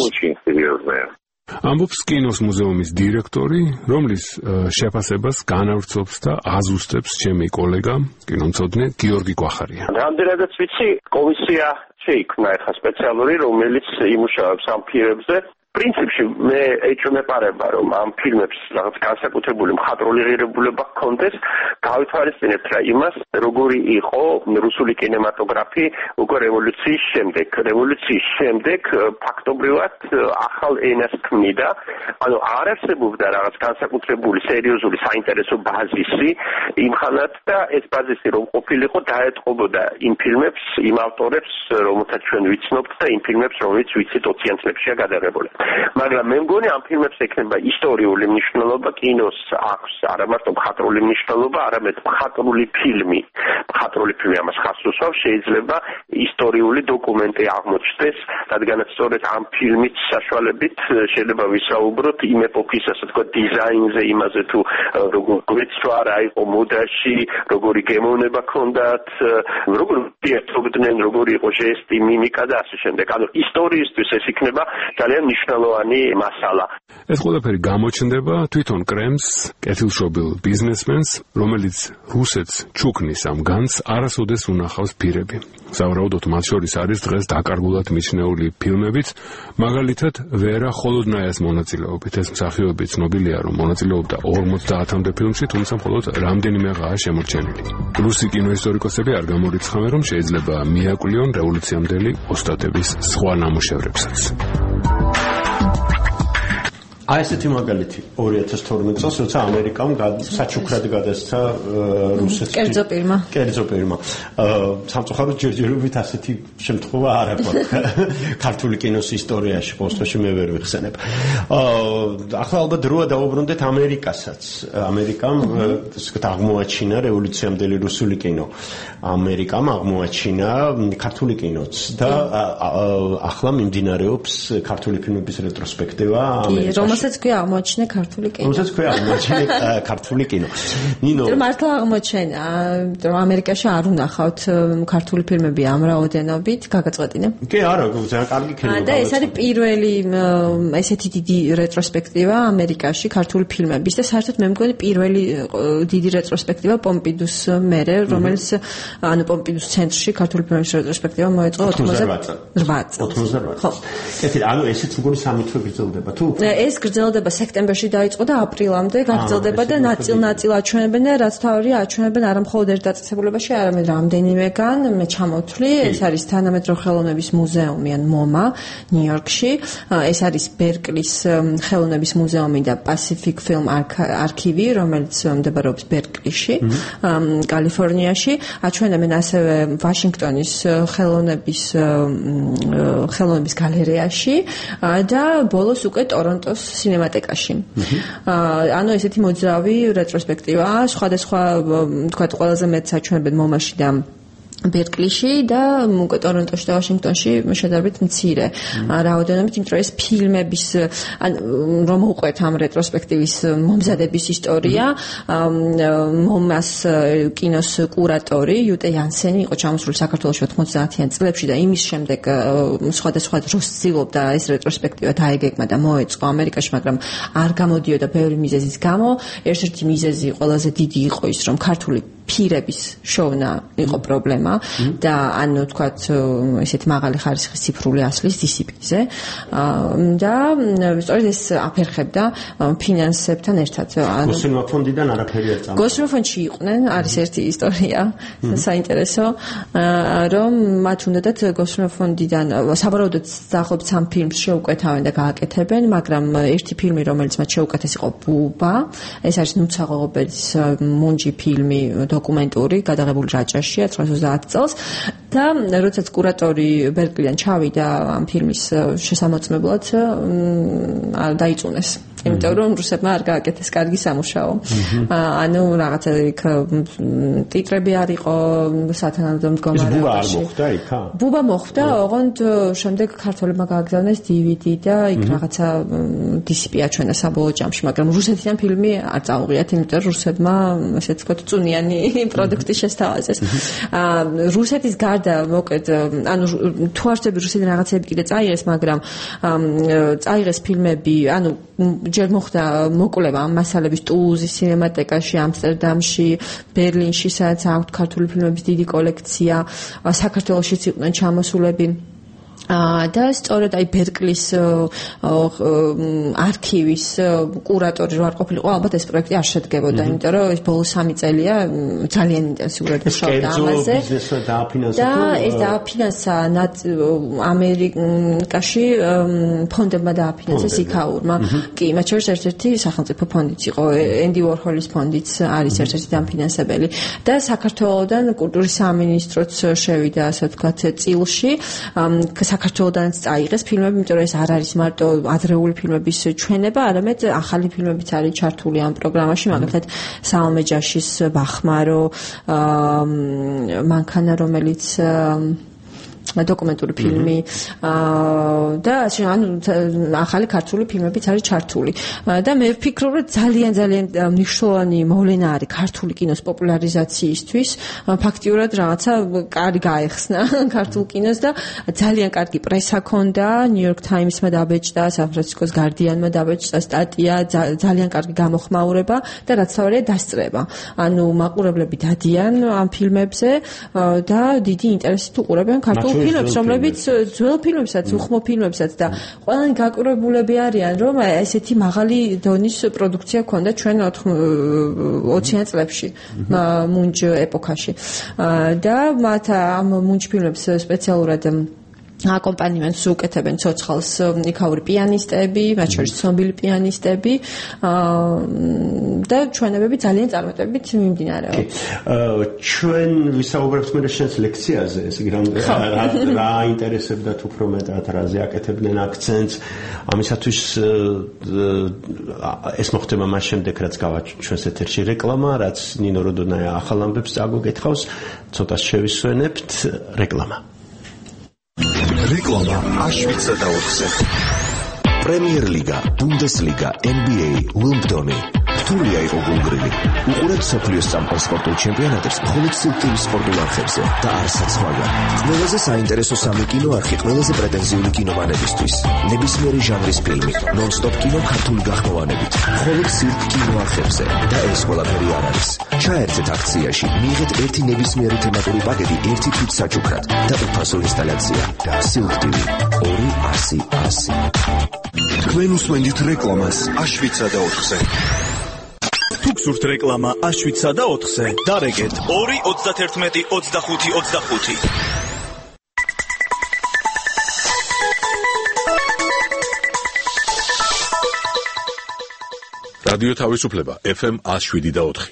ამბობს კინოს მუზეუმის დირექტორი, რომლის შეფასებას განავრცობს და აზუსტებს ჩემი კოლეგა, კინომცოდნე გიორგი კვახარია. რამდენადაც ვიცი, კომისია შეიქმნა ახლა სპეციალური, რომელიც იმუშავებს ამ ფილმებზე. პრინციპში მე ეჭვმეპარება, რომ ამ ფილმებს რაღაც განსაკუთრებული მხატვრული ღირებულება ჰქონდეს, გავითვალისწინებთ რა იმას, როგორი იყო რუსული კინემატოგრაფი უკვე რევოლუციის შემდეგ. რევოლუციის შემდეგ ფაქტობრივად ახალ ენას ქმნიდა, ანუ არ არსებობდა რაღაც განსაკუთრებული სერიოზული საინტერესო ბაზისი იმხანად და ეს ბაზისი რომ ყოფილიყო, დაეტყობოდა იმ ფილმებს, იმ ავტორებს, რომელთაც ჩვენ ვიცნობთ და იმ ფილმებს, რომელიც ვიცით 20-იან წლებშია გადაღებული. მაგრამ მე მგონი ამ ფილმებს ექნება ისტორიული მნიშვნელობა, კინოს აქვს არა მარტო მხატვრული მნიშვნელობა, არამედ მხატვრული ფილმი. მხატვრული ფილმი ამას ხაზს უსვამს, შეიძლება ისტორიული დოკუმენტი აღმოჩნდეს, რადგანაც სწორედ ამ ფილმის საშუალებით შეიძლება ვისაუბროთ იმ ეპოქის, ასე ვთქვათ, დიზაინზე, იმაზე თუ როგორი ცვარა იყო მოდაში, როგორი გემოვნება ჰქონდათ, როგორი ერთობდნენ, როგორი იყო ჟესტი, მიმიკა და ასე შემდეგ. ანუ ისტორიისთვის ეს იქნება ძალიან მნიშვნელოვანი მასალა. ეს ყველაფერი გამოჩნდება თვითონ კრემს, კეთილშობილ ბიზნესმენს, რომელიც რუსეთს ჩუქნის ამ განს არასოდეს უნახავს ფირები. სავარაუდოდ მათ შორის არის დღეს დაკარგულად მიჩნეული ფილმებიც, მაგალითად ვერა ხოლოდნაიას მონაწილეობით. ეს მსახიობი ცნობილია, რომ მონაწილეობდა 50-მდე ფილმში, თუმცა მხოლოდ რამდენიმეღაა შემორჩენილი. რუსი კინოისტორიკოსები არ გამორიცხავენ, რომ შეიძლება მიაკვლიონ რევოლუციამდელი ოსტატების სხვა ნამუშევრებსაც. აი ესეთი მაგალითი 2012 წელს, როცა ამერიკამ საჩუქრად გადასცა რუსეთს კერძო პირმა. სამწუხაროდ ჯერჯერობით ასეთი შემთხვევა არ აქვს ქართული კინოს ისტორიაში, ყოველთვის მე ვერ ვიხსენებ. ახლა ალბათ დროა დავუბრუნდეთ ამერიკასაც. ამერიკამ აღმოაჩინა რევოლუციამდელი რუსული კინო. ამერიკამ აღმოაჩინა ქართული კინოც და ახლა მიმდინარეობს ქართული ფილმების რეტროსპექტივა ამერიკაში. რომელსაც ქვია აღმოაჩინა ქართული კინო. რომელსაც ქვია აღმოაჩინა ქართული კინო. ნინო, მართლა აღმოჩენა, რომ ამერიკაში არ უნახავთ ქართული ფილმები ამ რაოდენობით, გაგაწყვეტინე? კი, არა, ძალიან კარგი კინოა. და ეს არის პირველი ესეთი დიდი რეტროსპექტივა ამერიკაში ქართული ფილმების და საერთოდ მე მგონი პირველი დიდი რეტროსპექტივა პომპიდუს მერე, რომელიც ანუ პომპიდუს ცენტრში ქართული ფილმების რეტროსპექტივა მოეწყო 88 წელს. 88 წელს. ხო. კეთილი, ანუ ესეც მგონი 3 თვე გრძელდება თუ? ეს გრძელდება სექტემბერში დაიწყო და აპრილამდე გაგრძელდება და ნაწილ-ნაწილ აჩვენებენ და რაც თავია აჩვენებენ არა მხოლოდ ერთ დაწესებულებაში, არამედ რამდენიმეგან მე ჩამოთვლი. ეს არის თანამედროვე ხელოვნების მუზეუმი ან MoMA ნიუ-იორკში. ეს არის ბერკლის ხელოვნების მუზეუმი და Pacific Film არქივი, რომელიც მდებარეობს ბერკლიში, კალიფორნიაში. აჩვენებენ ასევე ვაშინგტონის ხელოვნების გალერეაში და ბოლოს უკვე ტორონტოს სინემატეკაში. ანუ ესეთი მოძრავი რეტროსპექტივა, სხვადასხვა თქვათ ყველაზე მეტს აჩვენებენ MoMA-ში და ბერკლიში და უკვე ტორონტოში და ვაშინგტონში შედარებით მცირე რაოდენობით, იმიტომ რომ ეს ფილმების რომ უყვეთ ამ რეტროსპექტივის მომზადების ისტორია, MoMA-ს კინოს კურატორი იუტე იანსენი იყო ჩამოსული საქართველოში 90-იან წლებში და იმის შემდეგ სხვადასხვა დროს ცდილობდა ეს რეტროსპექტივა დაეგეგმა და მოეწყო ამერიკაში, მაგრამ არ გამოდიოდა ბევრი მიზეზის გამო. ერთ-ერთი მიზეზი ყველაზე დიდი იყო ის, რომ ქართული ფირების შოვნა იყო პრობლემა და ანუ თქვათ ესეთ მაღალი ხარისხის ციფრული ასლის დისციპლინაზე და სწორედ ეს აფერხებდა ფინანსებთან ერთად. გოსინო ფონდიდან არაფერი არ წამოწევდა. გოსინო ფონდში იყვნენ, არის ერთი ისტორია საინტერესო, რომ მათ უნდათ გოსინო ფონდიდან საბოლოოდ დაახლოებით 3 ფილმს შეუკვეთავენ და გააკეთებენ, მაგრამ ერთი ფილმი, რომელიც მათ შეუკეთეს იყო ბუბა, ეს არის ნუცა ღოღობელის მუნჯი ფილმი დოკუმენტური გადაღებული რაჭაში 1930 წელს და როდესაც კურატორი ბერკლიდან ჩავიდა ამ ფილმის შესამოწმებლად დაიწუნეს. იმიტომ რომ რუსებმა არ გააკეთეს კარგი სამუშაო. ანუ რაღაცა იქ ტიტრები არ იყო სათანადო მდგომარეობაში. ბუბა მოხვდა, ოღონდ შემდეგ ქართველებმა გააგზავნეს DVD და იქ რაღაცა დისციპლინი აჩვენა საბოლოო ჯამში, მაგრამ რუსეთიდან ფილმი არ წაუღიათ, იმიტომ რომ რუსებმა ესე ვთქვათ წუნიანი პროდუქტი შესთავაზეს. რუსეთის გარდა მოკლედ, ანუ თუ არსები რუსეთიდან რაღაცები კიდე წაიღეს, მაგრამ წაიღეს ფილმები, ანუ ჯერ მოხდა მოკვლევა ამ მასალების ტულუზის სინემატეკაში, ამსტერდამში, ბერლინში, სადაც აქვთ ქართული ფილმების დიდი კოლექცია, საქართველოშიც იყვნენ ჩამოსულები. და სწორედ აი ბერკლის არქივის კურატორი რო არ ყოფილიყო, ალბათ ეს პროექტი არ შედგებოდა, იმიტომ რომ ეს ბოლო 3 წელია ძალიან ინტენსიურად მუშაობდა ამაზე. და ეს დააფინანსა ამერიკაში ფონდებმა დააფინანსეს იქაურმა. კი, მათ შორის ერთ-ერთი სახელმწიფო ფონდიც იყო, ენდი უორჰოლის ფონდიც არის ერთ-ერთი დამფინანსებელი და საქართველოსდან კულტურის სამინისტროც შევიდა, ასე ვთქვათ, წილში. საქართველოდანაც წაიღეს ფილმები, იმიტომ რომ ეს არ არის მარტო ადრეული ფილმების ჩვენება, არამედ ახალი ფილმებიც არის ჩართული ამ პროგრამაში, მაგალითად საომე ჯაშის ბახმარო, მანქანა, რომელიც დოკუმენტური ფილმი და ანუ ახალი ქართული ფილმებიც არის ჩართული. და მე ვფიქრობ, რომ ძალიან მნიშვნელოვანი მოვლენა არის ქართული კინოს პოპულარიზაციისთვის. ფაქტიურად რაღაცა კარი გაეხსნა ქართულ კინოს და ძალიან კარგი პრესა ქონდა, ნიუ-იორკ თაიმსმა დაბეჭდა, სან-ფრანცისკოს გარდიანმა დაბეჭდა სტატია, ძალიან კარგი გამოხმაურება და რაც თავია დასწრება. ანუ მაყურებლები დადიან ამ ფილმებზე და დიდი ინტერესით უყურებენ ქართულ ფილმებს, რომლებიც ძველ ფილმებსაც, უხმო ფილმებსაც და ყველანი გაკურებულები არიან, რომ ესეთი მაღალი დონის პროდუქცია ქონდა ჩვენ 20-იან წლებში, მუნჯ ეპოქაში. და მათ ამ მუნჯ ფილმებს სპეციალურად აკომპანიმენტს უკეთებენ ცოცხალს იქაური პიანისტები, მათ შორის ცნობილი პიანისტები და ჩვენებები ძალიან წარმატებით მიმდინარეობს. ჩვენ ვისაუბრებთ მე შენს ლექციაზე, ესე იგი რა ინტერესებდათ უფრო მეტად, რაზე აკეთებდნენ აქცენტს, ამისათვის ეს მოხდება მას შემდეგ, რაც გავაჩვენე ჩვენს ეთერში რეკლამა, რაც ნინო როდონაია ახალ ამბებს წაგოგეთხოვს, ცოტას შევისვენებთ რეკლამა. რეკლამა აშვიცა და 4-ზე. პრემიერ ლიგა, ბუნდესლიგა, NBA, უიმბლდონი. რთულია იყო გულგრილი. უყურებთ მსოფლიოს წამყვან სპორტულ ჩემპიონატებს მხოლოდ სიკვდილის სპორტულ არხებზე და არცაც სხვაგან. ყველაზე საინტერესო სამი კინოარხი ყველაზე პრეტენზიული კინომანებისთვის. ნებისმიერი ჟანრის ფილმი, ნონ-სტოპ კინო ქართული გახმოვანებით. მხოლოდ სირკ კინოარხებზე და ეს ყველაფერი არ არის. ჩაერთეთ აქციაში, მიიღეთ ერთი ნებისმიერი თემატური პაკეტი ერთი თვით საჩუქრად და უფასო ინსტალაცია. Silk TV 200. თქვენ უსმენთ რეკლამას Aschwitz-ა და 4-ზე. თუ გსურთ რეკლამა Aschwitz-ა და 4-ზე, დარეგეთ 2-31-25-25. რადიო თავისუფლება FM 107.4.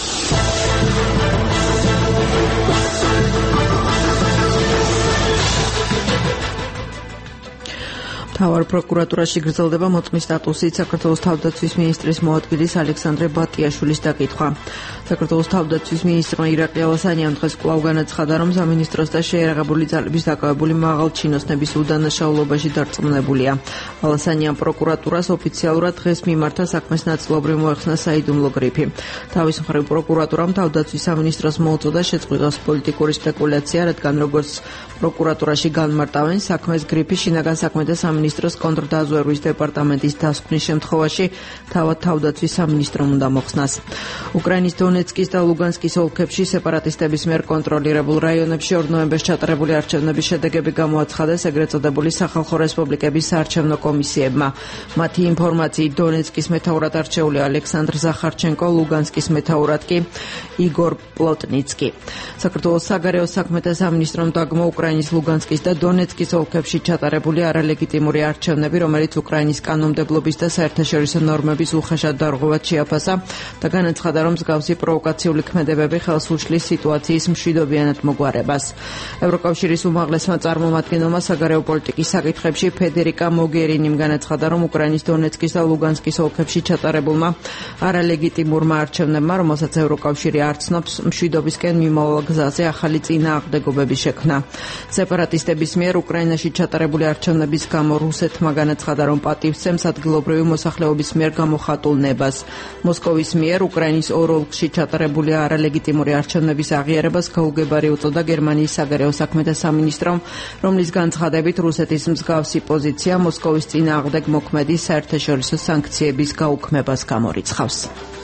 თავარ პროკურატურაში გრძელდება მოწმის სტატუსით საქართველოს თავდაცვის მინისტრის მოადგილის ალექსანდრე ბატიაშვილის დაკითხვა. საქართველოს თავდაცვის მინისტრმა ირაკლი ალასანიამ დღეს კვლავ განაცხადა, რომ სამინისტროს და შეერაღებული ძალების დაკავებული მაღალ ჩინოსნების უდანაშაულობაში დარწმუნებულია. ალასანიამ პროკურატურას ოფიციალურად დღეს მიმართა საქმეს ნაწილობრივ მოეხსნა საიდუმლო გრიფი. თავის მხრივ პროკურატურამ თავდაცვის სამინისტროს მოუწოდა შეწყვიტოს პოლიტიკური სპეკულაცია, რადგან როგორც პროკურატურაში განმარტავენ, საქმეს გრიფი შინაგან საქმეთა სამინისტროს კონტრდაზვერვის დეპარტამენტის დასკვნის შემთხვევაში თავად თავდაცვის სამინისტრომ უნდა მოხსნას. უკრაინის დონეცკის და ლუგანსკის ოლქებში სეპარატისტების მიერ კონტროლირებულ რაიონებში 2 ნოემბერს ჩატარებული არჩევნების შედეგები გამოაცხადეს ეგრეთ წოდებული სახალხო რესპუბლიკების საარჩევნო კომისიებმა. მათი ინფორმაციით დონეცკის მეთაურად არჩეული ალექსანდრ ზახარჩენკო, ლუგანსკის მეთაურად კი იგორ პლოტნიცკი. საქართველოს საგარეო საქმეთა სამინისტრომ დაგმო უკრაინის ლუგანსკის და დონეცკის ოლქებში ჩატარებული არალეგიტიმური არჩევნები, რომელიც უკრაინის კანონმდებლობის და საერთაშორისო ნორმების უხეშად დარღვევად შეაფასა და განაცხადა, რომ მსგავსი პროვოკაციული ქმედებები ხელს უშლის სიტუაციის მშვიდობიანად მოგვარებას. ევროკავშირის უმაღლესმა წარმომადგენელმა საგარეო პოლიტიკის საკითხებში ფედერიკა მოგერინიმ განაცხადა, რომ უკრაინის დონეცკის და ლუგანსკის ოლქებში ჩატარებულმა არალეგიტიმურმა არჩევნებმა, რომელსაც ევროკავშირი არ ცნობს, მშვიდობისკენ მიმავალ გზაზე ახალი წინააღმდეგობები შექმნა. სეპარატისტების მიერ უკრაინაში ჩატარებული არჩევნების გამო რუსეთმა განაცხადა, რომ პატივსცემს ადგილობრივი მოსახლეობის მიერ გამოხატულ ნებას. მოსკოვის მიერ უკრაინის 2 ოლქში ჩატარებული არალეგიტიმური არჩევნების აღიარებას გაუგებარი უწოდა გერმანიის საგარეო საქმეთა სამინისტრომ, რომლის განცხადებით რუსეთის მსგავსი პოზიცია მოსკოვის წინააღმდეგ მოქმედი საერთაშორისო სანქციების გაუქმებას გამორიცხავს.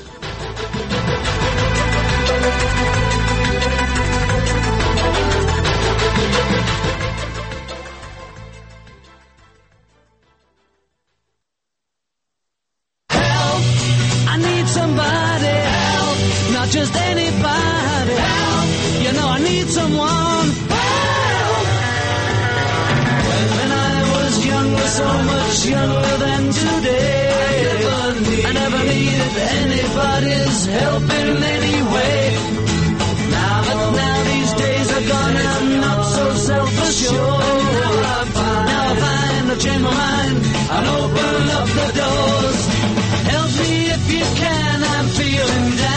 Just anybody help. You know I need someone help. When I was younger, so much younger than today, I never needed anybody's help in any way. Now these days are gone, I'm not so self-assured. Now I find I've changed my mind and open up the doors. Help me if you can, I'm feeling down.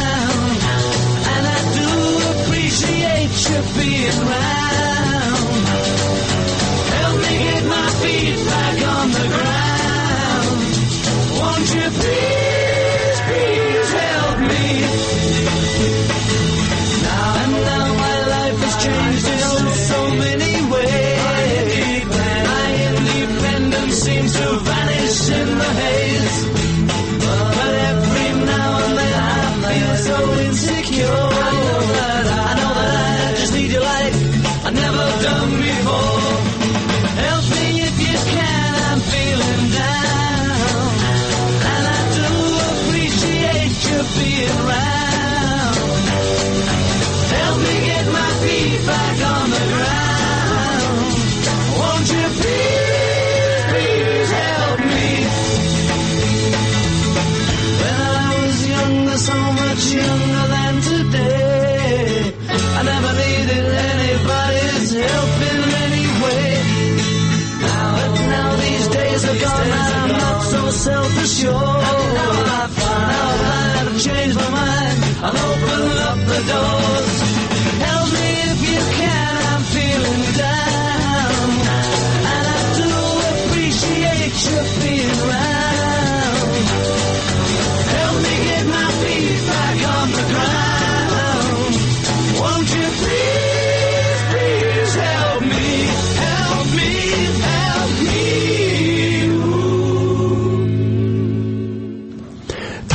You being round. Help me get my feet back on the ground. Won't you please, please help me? Now my life has changed in so many ways. My independence seems to vanish in the haze. But every now and then I feel so insecure. I've never done before. Help me if you can, I'm feeling down. And I do appreciate you being around. Help me get my feet back on the ground. Won't you please, please help me? When I was younger, so much younger than today, I never needed anybody's help in any way. Now these days are gone and I'm not so self-assured. Now I've changed my mind, I'll open up the doors. Help me if you can, I'm feeling down. And I do appreciate you being around. Help me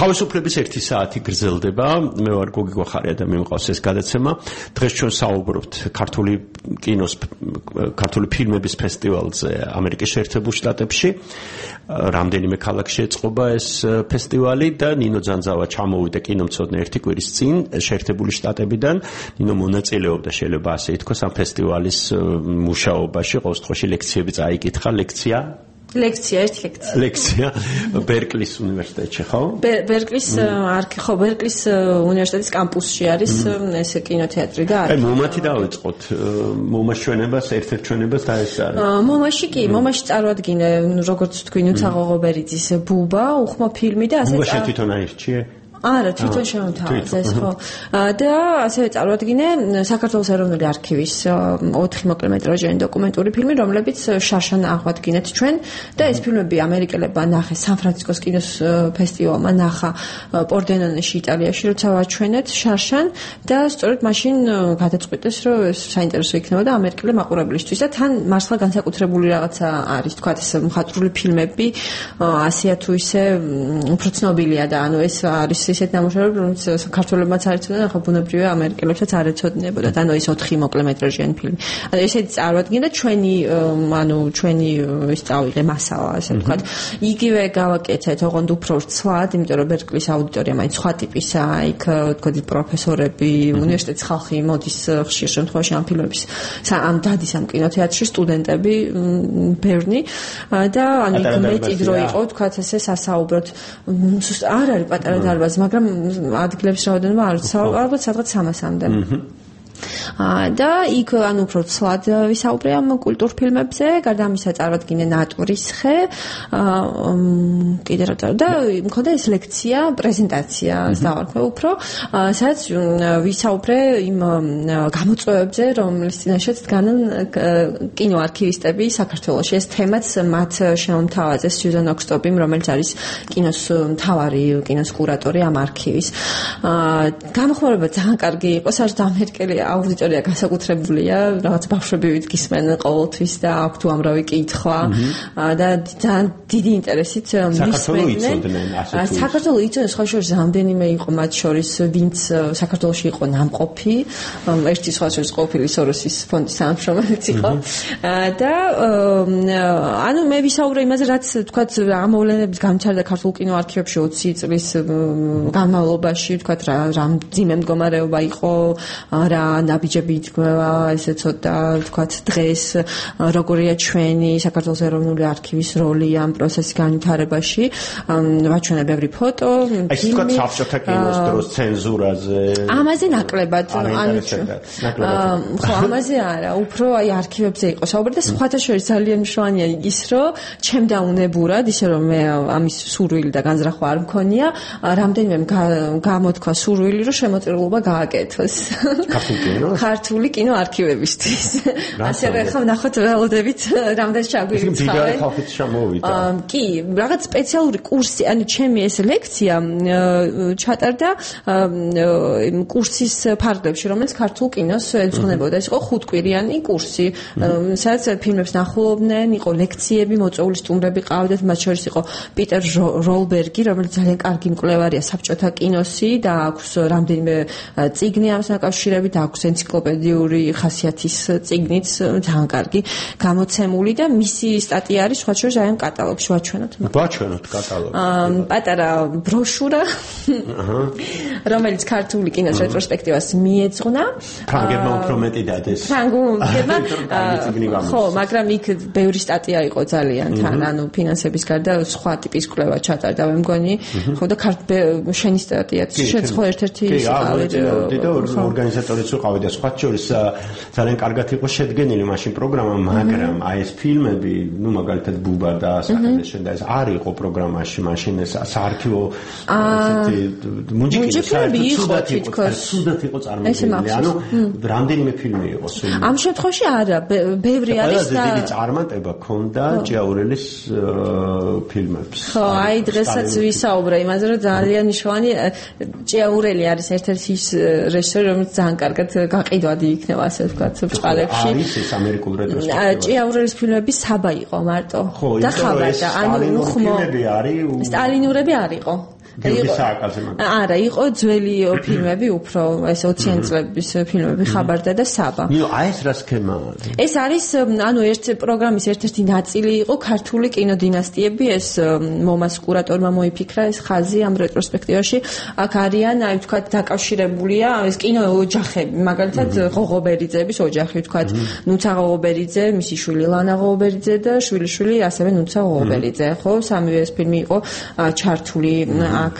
თავისუფლების 1 საათი გრძელდება. მე ვარ გოგი გვახარია და მე მყავს ეს გადაცემა. დღეს ჩვენ საუბრობთ ქართული კინოს, ქართული ფილმების ფესტივალზე ამერიკის შეერთებულ შტატებში. რამდენიმე ქალაქში ეწყობა ეს ფესტივალი და ნინო ძანძავა ჩამოვიდა კინომცოდნე ერთი კვირის წინ შეერთებული შტატებიდან. ნინო მონაწილეობდა, შეიძლება ასე ითქვას, ამ ფესტივალის მუშაობაში. ყოველ შემთხვევაში ლექციები წაიკითხა, ლექცია ბერკლის უნივერსიტეტში, ხო? ბერკლის უნივერსიტეტის კამპუსში არის ეს კინოთეატრი და აი მომათი დავიწყოთ. მომას ჩვენებას, ერთ-ერთ ჩვენებას და ეს არის. მომაში წარვადგინე, როგორც თქვი, ნუცა ღოღობერიძის ბუბა, უხმო ფილმი და ასე. ბუბა თვითონ აირჩიე? არა, თვითონ შემოთავაზეს, ხო. და ასევე წარვადგინე საქართველოს ეროვნული არქივის 4 მოკლემეტრაჟიანი დოკუმენტური ფილმი, რომლებიც შარშან აღვადგინეთ ჩვენ და ეს ფილმები ამერიკელებმა ნახეს სან-ფრანცისკოს კინოს ფესტივალმა, ნახა პორდენონეში იტალიაში, როცა ვაჩვენეთ შარშან და სწორედ მაშინ გადაწყვიტეს, რომ ეს საინტერესო იქნება და ამერიკელი მაყურებლისთვის და თან მართლა განსაკუთრებული რაღაცა არის, თქვათ ეს მხატვრული ფილმები, ასეა თუ ისე უფრო ცნობილია და ანუ ეს არის ისეთ ნამუშევრები, რომელიც საქართველოებმაც არ იცოდნენ, ახლა ბუნებრივია ამერიკელებსაც არ ეცოდინებოდა. და ანუ ეს 4 მოკლემეტრაჟიანი ფილმი. ანუ ესეთი წარვადგინე და ჩვენი ის წავიღე მასალა, ასე ვთქვათ. იგივე გავაკეთეთ, ოღონდ უფრო ცვლად, იმიტომ რომ ბერკლის აუდიტორია მაინც სხვა ტიპისაა, იქ ვთქვათ პროფესორები, უნივერსიტეტის ხალხი მოდის ხშირ შემთხვევაში ამ ფილმების ამ დადის ამ კინოთეატრში სტუდენტები ბევრნი და ანუ იქ მეტი დრო იყო, ვთქვათ ესე სასაუბროთ. არ არის პატარა დარბაზი, მაგრამ ადგილების რაოდენობა არ ვიცი, ალბათ სადღაც 300-მდე. და იქ ანუ უფრო ცვლად ვისაუბრე ამ კულტურ ფილმებზე, გარდა ამისა წარვადგინე ნატურის ხე, კიდე რა და მქონდა ეს ლექცია, პრეზენტაცია, დავარქვე უფრო, სადაც ვისაუბრე იმ გამოწვევებზე, რომლის წინაშეც დგანან კინოარქივისტები საქართველოში. ეს თემაც მათ შემომთავაზეს სიუზან ოქსტოპიმ, რომელიც არის კინოს მთავარი, კინოს კურატორი ამ არქივის. გამოხმარება ძალიან კარგი იყო, საერთოდ ამერიკელი აუდიტორია განსაკუთრებულია, რაღაც ბავშვები გისმენ ყოველთვის და აქვთ უამრავი კითხვა და ძალიან დიდი ინტერესით მისმენენ. საქართველოს იცოდნენ სხვა შორის რამდენიმე იყო მათ შორის, ვინც საქართველოში იყო ნამყოფი, ერთი სხვა შორის ყოფილი სოროსის ფონდის თანამშრომელიც იყო და ანუ მე ვისაუბრე იმაზე, რაც თქვათ ამოვლენების გამჩარდა ქართულ კინოარქივებში 20 წლის განმავლობაში, თქვათ რა მძიმე მდგომარეობა იყო, რა ნაბიჯები იდგმება, ესე ცოტა თქვათ დღეს როგორია ჩვენი საქართველოს ეროვნული არქივის როლი ამ პროცესის განვითარებაში. ვაჩვენე ბევრი ფოტო, ეს თქვათ საბჭოთა კინოს დროს ცენზურაზე. ამაზე ნაკლებად, ანუ ხო, ამაზე არა, უფრო აი არქივებზე იყო საუბარი და სხვათა შორის ძალიან მნიშვნელოვანია ის, რომ ჩემდა უნებურად, ისე რომ მე ამის სურვილი და განზრახვა არ მქონია, რამდენიმე გამოთქვა სურვილი, რომ შემოწირულობა გააკეთოს. ქართული კინო არქივებისთვის. ასე რომ ახლა ვნახოთ ველოდებით რამდენი ჩაგვირიცხავენ. კი, რაღაც სპეციალური კურსი, ანუ ჩემი ეს ლექცია ჩატარდა კურსის ფარგლებში, რომელიც ქართულ კინოს ეძღვნებოდა. ეს იყო 5-კვირიანი კურსი, სადაც ფილმებს ნახულობდნენ, იყო ლექციები, მოწვეული სტუმრები ყავდათ, მათ შორის იყო პიტერ როლბერგი, რომელიც ძალიან კარგი მკვლევარია საბჭოთა კინოსი და აქვს რამდენიმე წიგნი ამას დაკავშირებით, აქვს ენციკლოპედიური ხასიათის წიგნიც ძალიან კარგი გამოცემული და მისი სტატია არის სხვა შორის აი ამ კატალოგში ვაჩვენოთ. ვაჩვენოთ კატალოგში. პატარა ბროშურა, რომელიც ქართული კინოს რეტროსპექტივას მიეძღვნა. ფრანგებმა უფრო მეტი დადეს. ფრანგებმა ხო, მაგრამ იქ ბევრი სტატია იყო ძალიან თან, ანუ ფინანსების გარდა სხვა ტიპის კვლევა ჩატარდა, მე მგონი. ხო და შენი სტატიაც შეცხო ერთ-ერთი იყავი და ორგანიზატორიც ვიყავი და სხვა შორის ძალიან კარგად იყო შედგენილი მაშინ პროგრამა, მაგრამ აი ეს ფილმები, ნუ მაგალითად ბუბა და სახელმწიფო და ეს არ იყო პროგრამაში მაშინ ეს საარქივო ესეთი მუნჯიკები იყო თითქოს. სუდად იყო წარმოდგენილი. ანუ რამდენიმე ფილმი იყო სულ. ამ შემთხვევაში არა, ბევრი არის და დიდი წარმატება ქონდა ჭიაურელის ფილმებს. ხო, აი დღესაც ვისაუბრე იმაზე, რომ ძალიან მნიშვნელოვანი ჭიაურელი არის ერთ-ერთი ის რეჟისორი, რომელიც ძალიან კარგად გაყიდვადი იქნება, ასე ვთქვათ, ბჭყალებში. არის ეს ამერიკულ რეტროსპექტივა. ჭიაურელის ფილმები საბა იყო მარტო. და ხაბა და ანუ უხმო. სტალინურები არ იყო. არა, იყო ძველი ფილმები უფრო, ეს 20-იან წლების ფილმები, ხაბარდა და საბა. აი ეს რა სქემა? ეს არის, ანუ ერთ პროგრამის ერთ-ერთი ნაწილი იყო ქართული კინოდინასტიები, ეს მომას კურატორმა მოიფიქრა ეს ხაზი ამ რეტროსპექტივაში. აქ არიან, აი ვთქვათ, დაკავშირებულია ეს კინოოჯახები, მაგალითად ღოღობერიძეების ოჯახი, ვთქვათ, ნუცა ღოღობერიძე, მისი შვილი ლანა ღოღობერიძე და შვილიშვილი ასევე ნუცა ღოღობერიძე, ხო? სამივე ეს ფილმი იყო ჩართული აქ.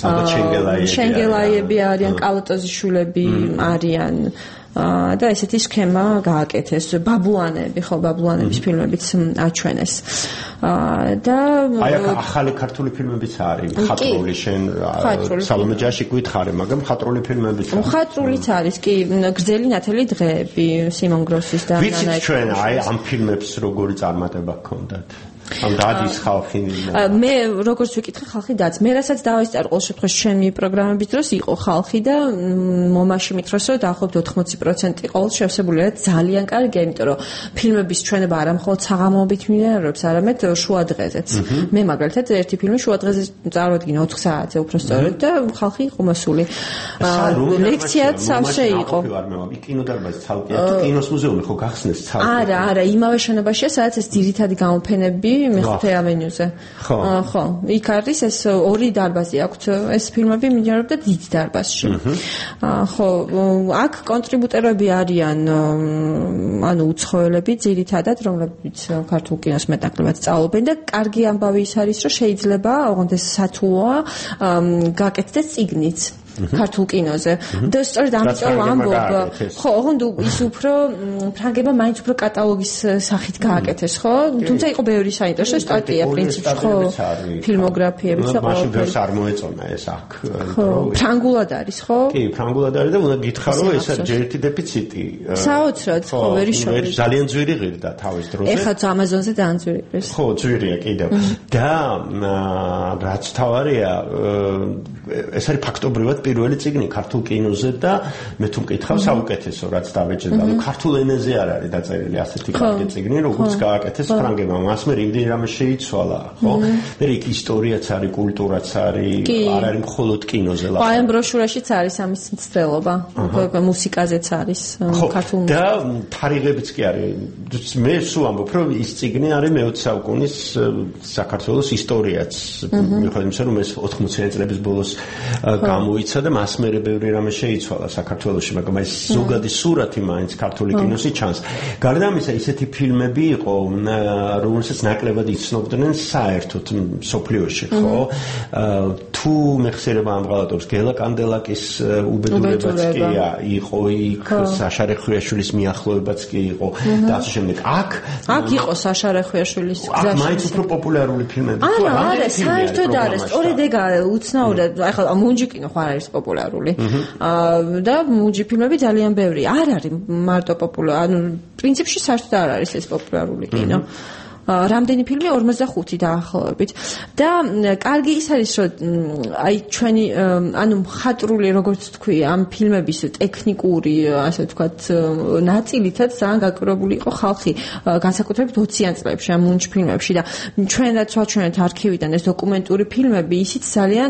შენგელაიები არიან, კალატოზიშვილები არიან. და ესეთი სქემა გააკეთეს. ბაბუანები, ხო, ბაბუანების ფილმებიც აჩვენეს. და აი ახალი ქართული ფილმებიც არის, ხატრული შენ სალომე ჯაში გითხარი, მაგრამ ხატრული ფილმებიც არის. ხატრულიც არის, კი, გრძელი ნათელი დღეები, სიმონ გროსის და ნანა. ვიცით ჩვენ აი ამ ფილმებს როგორი წარმატება ჰქონდათ? ამ დადის ხალხი. მე როგორც ვიკითხე, ხალხი დაძ. მე რასაც დავისწარ ყოველ შემთხვევაში ჩემი პროგრამების დროს იყო ხალხი და მომაში მითხრას, რომ დაახლოებით 80% ყოველ შევსებული არის ძალიან კარგი, იმიტომ რომ ფილმების ჩვენება არა მხოლოდ საღამოობით მიმდინარეობს, არამედ შუა დღეზეც. მე მაგალითად ერთი ფილმი შუა დღეზე წარვადგინა 4 საათზე უფრო სწორედ და ხალხი იყო მოსული. ლექციაც სავსე იყო. კინოდარბაზი ცალკეა, კინოს მუზეუმი ხო გახსნეს ცალკე? არა, იმავე შენობაშია, სადაც ეს ძირითადი გამოფენები მეხუთე ავენიუზე. ხო, იქ არის ეს ორი დარბაზი აქვთ. ეს ფილმები მიმდინარეობდა დიდ დარბაზში. ხო, აქ კონტრიბუტორები არიან, ანუ უცხოელები ძირითადად, რომლებიც ქართულ კინოს მეტნაკლებად სწავლობენ და კარგი ამბავი ის არის, რომ შეიძლება, ოღონდ ეს სათულოა, გაკეთდეს წიგნიც. ქართულ კინოზე. და სწორედ ამიტომ ამბობ, ხო, ოღონდ ის უფრო ფრანგებმა მაინც უფრო კატალოგის სახით გააკეთეს, ხო? თუმცა იყო ბევრი საინტერესო სტატია პრინციპში, ხო? ფილმოგრაფიებიც და მაშინ ბევრს არ მოეწონა ეს აქ, ფრანგულად არის, ხო? კი, ფრანგულად არის და უნდა გითხარო, ეს არის ერთი დეფიციტი. საოცრად, ხო, ვერი შორის. ძალიან ძვირი ღირდა თავის დროზე. ეხლა Amazon-ზე ძალიან ძვირი ღირს. ხო, ძვირია კიდევ. და რაც თავარია, ეს არის ფაქტობრივად პირველი წიგნი ქართულ კინოზე და მე თუ მკითხავ საუკეთესო რაც დავეჭერდა. ანუ ქართულ ენაზე არ არის დაწერილი ასეთი კარგი წიგნი, როგორც გააკეთეს ფრანგებმა. მას მე იმდენი რამე შეიცვალა, ხო? მე იქ ისტორიაც არის, კულტურაც არის, არ არის მხოლოდ კინოზე ლაპარაკი. აი ამ ბროშურაშიც არის ამის მცდელობა. მუსიკაზეც არის ქართულ და თარიღებიც კი არის. მე სულ ამბობ, რომ ის წიგნი არის მე-20 საუკუნის საქართველოს ისტორიაც. მიუხედავად იმისა, რომ ეს 80-იან წლების ბოლოს გამოიცა და მას მერე ბევრი რამე შეიცვალა საქართველოში, მაგრამ ეს ზოგადი სურათი მაინც ქართული კინოსი ჩანს. გარდა ამისა, ისეთი ფილმები იყო, რომელსაც ნაკლებად იცნობდნენ საერთოდ მსოფლიოში, ხო? თუ მეხსიერება ამღალატობს გელა კანდელაკის უბედურებაც კი იყო, იქ საშა რეხვიაშვილის მიახლოებაც კი იყო და ასე შემდეგ. აქ იყო საშა რეხვიაშვილის გზაში. მაინც უფრო პოპულარული ფილმები თუ არა, საერთოდ არა, სწორედ ეგა უცნაურად, ახლა მუნჯი კინო ხო არ არის პოპულარული. და მუნჯი ფილმები ძალიან ბევრი. არ არის მარტო პოპულარული, ანუ პრინციპში საერთოდ არ არის ეს პოპულარული კინო. რამდენი ფილმი 45 დაახლოებით და კარგი ის არის რომ აი ჩვენი ანუ მხატვრული როგორც თქვი ამ ფილმების ტექნიკური ასე ვთქვათ ნაწილითაც ძალიან გაკურებული იყო ხალხი განსაკუთრებით 20-იან წლებში ამ მუნჯ ფილმებში და ჩვენაც ვაჩვენეთ არქივიდან ეს დოკუმენტური φιλმები ისიც ძალიან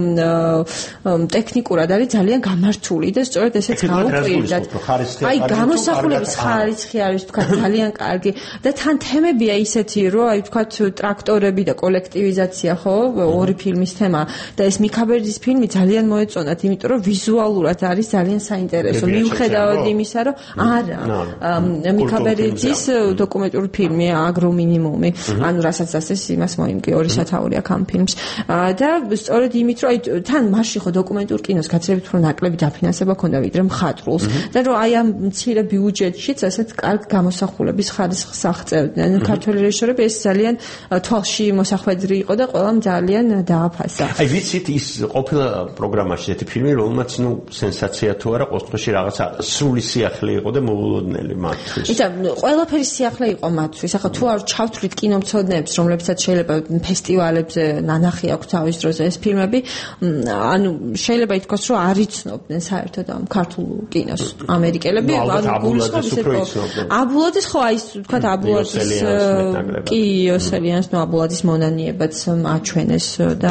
ტექნიკურად არის ძალიან გამართული და სწორედ ესეც გაუკვირდათ აი გამოსახულების ხარისხი არის ვთქვათ ძალიან კარგი და თან თემებია ისე რომ აი ვთქვათ ტრაქტორები და კოლექტივიზაცია ხო ორი ფილმის თემა და ეს მიქაბერდის ფილმი ძალიან მოეწონათ იმიტომ რომ ვიზუალურად არის ძალიან საინტერესო მიუხედავად იმისა რომ არა მიქაბერდის დოკუმენტური ფილმი აგრო მინიმუმი ანუ რასაც ასეს იმას მოიმკი ორი სათაური აქვს ამ ფილმს და სწორედ იმით რომ აი თან მასში ხო დოკუმენტურ კინოს გაცილებით უფრო ნაკლები დაფინანსება ქონდა ვიდრე მხატვრულს და რომ აი ამ მცირე ბიუჯეტშიც ასეთ კარგ გამოსახულების ხარისხს აღწევდნენ ქართველი რეჟისორები ეს ძალიან თვალში მოსახვედრი იყო და ყველამ ძალიან დააფასა. აი ვიცით ის ყოფილა პროგრამაში ერთი ფილმი რომელმაც ნუ სენსაცია თუ არა ყოველთვის რაღაცა სრული სიახლე იყო და მოულოდნელი მათთვის. ისა ყველაფერი სიახლე იყო მათთვის. ახლა თუ არ ჩავთვლით კინომცოდნეებს რომლებსაც შეიძლება ფესტივალებზე ნანახი აქვს თავის დროზე ეს ფილმები ანუ შეიძლება ითქვას რომ არ იცნობდნენ საერთოდ ამ ქართულ კინოს ამერიკელები ანუ აბულადეს უფრო იცნობდნენ. აბულადეს ხო აი თქვა აბულადეს ნაკლებად. კი, იოსელიანს ნოაბულაძის მონანიებაც აჩვენეს და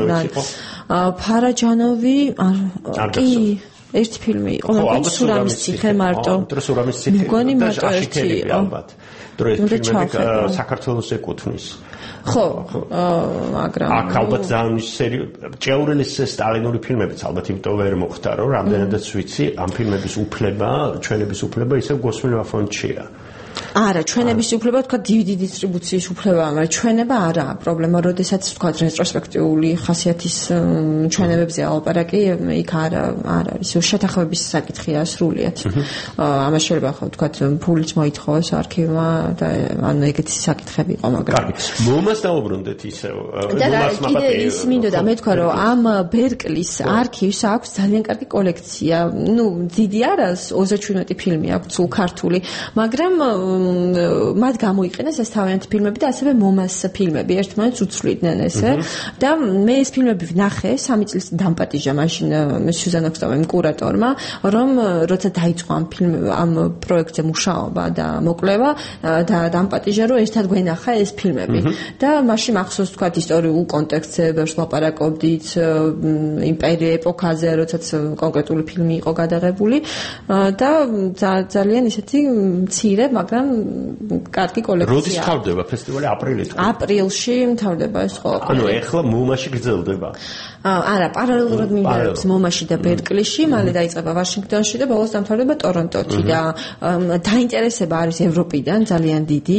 ფარაჯანოვი კი ერთი ფილმი იყო, მაგრამ სურამის ციხე მარტო. სურამის ციხე. მგონი მარტო ერთი იყო. დროის ფილმები საქართველოს ეკუთვნის. ხო, მაგრამ აქ ალბათ ძალიან ჭეურელის სტალინური ფილმებიც ალბათ იმიტომ ვერ მოხდა, რომ რამდენადაც ვიცი, ამ ფილმების უფლება, ჩვენების უფლება ისევ გოსმილ ფონდშია. არა, ჩვენების უფლება თქვა DVD დისტრიბუციის უფლებაა, მაგრამ ჩვენება არაა პრობლემა, როდესაც თქვა რეტროსპექტიული ხასიათის ჩვენებებზე ალპარაკი, იქ არ არის შეთანხმების საკითხია სრულიად. ამას შეიძლება ხო თქვა ფულიც მოითხოვოს არქივმა და ანუ ეგეთი საკითხები იყო, მაგრამ მომას დაუბრუნდეთ ისევ. მომას მაპატე. ის მინდოდა მე თქვა რომ ამ ბერკლის არქივს აქვს ძალიან კარგი კოლექცია. ნუ დიდი არა, 37 ფილმი აქვს სულ ქართული, მაგრამ მათ გამოიყენეს ეს თავიანთი ფილმები და ასევე მომას ფილმები ერთმანეთს უცვლიდნენ ესე და მე ეს ფილმები ვნახე 3 წლის დამპატიჟა მაშინ სუზანოქსტოვემ კურატორმა რომ როცა დაიწყო ამ პროექტზე მუშაობა და მოკვლევა და დამპატიჟა რომ ერთად გვენახა ეს ფილმები და მაშინ მახსოვს თქვა ისტორიულ კონტექსტზე ბევრს ლაპარაკობდით იმპერია ეპოქაზე როდესაც კონკრეტული ფილმი იყო გადაღებული და ძალიან ისეთი მცირე მაგრამ კარგი კოლექცია. როდის თავდება ფესტივალი? აპრილში მთავრდება ეს ყველაფერი. ანუ ეხლა მომაში გრძელდება. არა, პარალელურად მიმდინარეობს მომაში და ბერკლიში, მალე დაიწყება ვაშინგტონში და ბოლოს დამთავრდება ტორონტოში და დაინტერესება არის ევროპიდან ძალიან დიდი.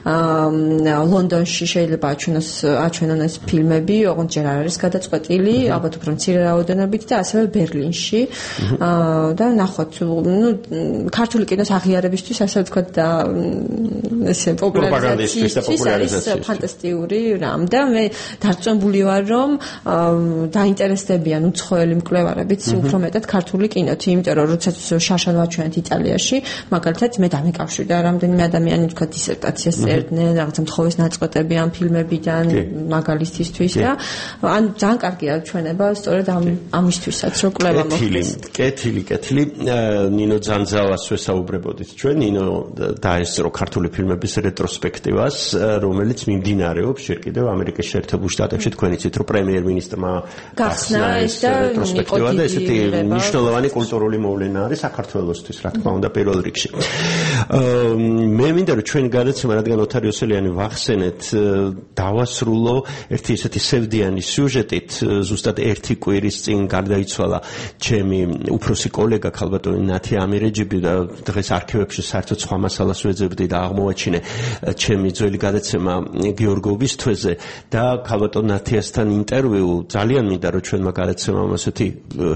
ლონდონში შეიძლება აჩვენონ ეს ფილმები, ოღონდ ჯერ არ არის გადაწყვეტილი, ალბათ უფრო მცირე რაოდენობით და ასევე ბერლინში. და ნახოთ, ნუ ქართული კინოს აღიარებისთვის ასე ვთქვათ და ესე პოპულარიზაციის არის ფანტასტიკური რამ და მე დარწმუნებული ვარ რომ დაინტერესდებიან უცხოელი მკვლევარებიც უფრო მეტად ქართული კინოთი, იმიტომ რომ როდესაც შაშან ვაჩვენეთ იტალიაში, მაგალითად მე დამეკავშირდა რამდენიმე ადამიანი თქვა დისერტაციას წერდნენ, რაღაცა მთხოვის ნაწყვეტები ამ ფილმებიდან მაგალითისთვის და ან ძალიან კარგია ჩვენება სწორედ ამისთვისაც რომ კვლევა მოხდეს. კეთილი. ნინო ძანძალას ვესაუბრებოდით ჩვენ, ნინო დაესწრო ქართული ფილმების რეტროსპექტივას, რომელიც მიმდინარეობს ჯერ კიდევ ამერიკის შეერთებულ შტატებში. თქვენ იცით რომ პრემიერ-მინისტრმა გახსნა ეს რეტროსპექტივა და ესეთი მნიშვნელოვანი კულტურული მოვლენა არის საქართველოსთვის, რა თქმა უნდა, პირველ რიგში. მე მინდა რომ ჩვენ გადაცემა, რადგან ოთარ იოსელიანი ვახსენეთ, დავასრულო ერთი ესეთი სევდიანი სიუჟეტით. ზუსტად ერთი კვირის წინ გარდაიცვალა ჩემი უფროსი კოლეგა ქალბატონი ნათია ამირეჯიბი და დღეს არქივებში საერთოდ სხვა მასალას ვეძებდი და აღმოვაჩინე ჩემი ძველი გადაცემა გიორგოვის თვეზე და ქალბატონ ნათიასთან ინტერვიუ. ძალიან მინდა რომ ჩვენმა გადაცემამ ასეთი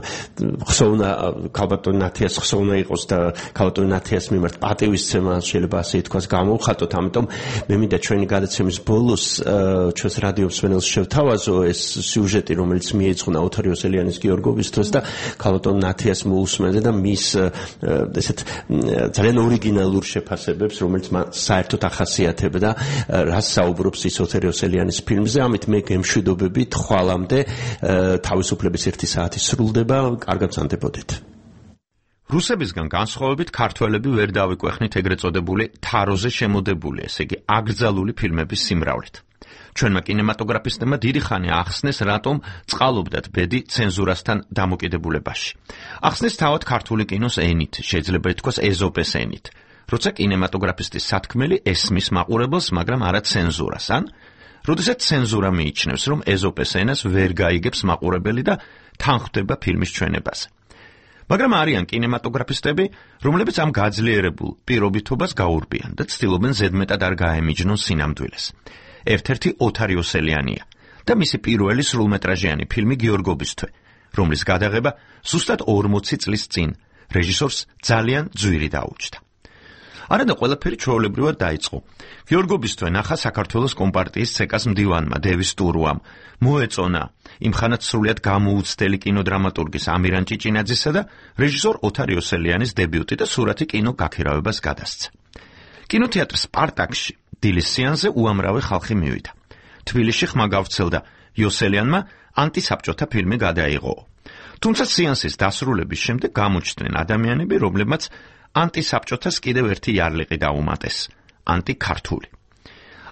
ხსოვნა ქალბატონ ნათიას ხსოვნა იყოს და ქალბატონ ნათიას მიმართ პატივისცემა შეიძლება ასე ითქვას გამოვხატოთ, ამიტომ მე მინდა ჩვენი გადაცემის ბოლოს ჩვენს რადიო მსმენელს შევთავაზო ეს სიუჟეტი, რომელიც მიეძღვნა ოთარ იოსელიანის გიორგოვის თვეს და ქალბატონ ნათიას მოусმენდა და მის ესეთ ძალიან ორიგინალურ შეფასებებს, რომელიც საერთოდ ახასიათებდა რას საუბრობს ის ოთარ იოსელიანის ფილმზე. ამით მე გემშვიდობებით ხვალამდე თავისუფლების 1 საათი სრულდება, კარგად მზადდებოდეთ. რუსებისგან განსხვავებით ქართველები ვერ დავიკვეხნით ეგრეთ წოდებული თაროზე შემოდებული, ესე იგი აკრძალული ფილმების სიმრავლით. ჩვენმა კინემატოგრაფისტებმა დიდი ხანი ახსნეს, რატომ წყალობდათ ბედი ცენზურასთან დამოკიდებულებაში. ახსნეს თავად ქართული კინოს ენით, შეიძლება ითქვას ეზოპეს ენით. როცა კინემატოგრაფისტის სათქმელი ესმის მაყურებელს, მაგრამ არა ცენზურას, ან როდესაც ცენზურა მიიჩნევს, რომ ეზოპეს ენას ვერ გაიგებს მაყურებელი და თან ხვდება ფილმის ჩვენებაზე. მაგრამ არიან კინემატოგრაფისტები, რომლებიც ამ გაძლიერებულ პირობითობას გაურბიან და ცდილობენ ზედმეტად არ გაემიჯნონ სინამდვილეს. ერთ-ერთი ოთარ იოსელიანია და მისი პირველი სრულმეტრაჟიანი ფილმი გიორგოვის თვე, რომლის გადაღება ზუსტად 40 წლის წინ რეჟისორს ძალიან ძვირი დაუჯდა. არადა ყველაფერი ჩვეულებრივად დაიწყო. გიორგოვის თვე ნახა საქართველოს კომპარტიის ცეკას მდივანმა დევის ტურუამ, მოეწონა იმხანად სრულიად გამოუცდელი კინოდრამატურგის ამირან ჭიჭინაძისა და რეჟისორ ოთარ იოსელიანის დებიუტი და სურათი კინო გაქირავებას გადასცა. კინოთეატრ სპარტაკში დილის სეანსზე უამრავი ხალხი მივიდა. თბილისში ხმა გავრცელდა, იოსელიანმა ანტისაბჭოთა ფილმი გადაიღო. თუმცა სეანსის დასრულების შემდეგ გამოჩნდნენ ადამიანები, რომლებმაც ანტისაბჭოთას კიდევ ერთი იარლიყი დაუმატეს, ანტიქართული.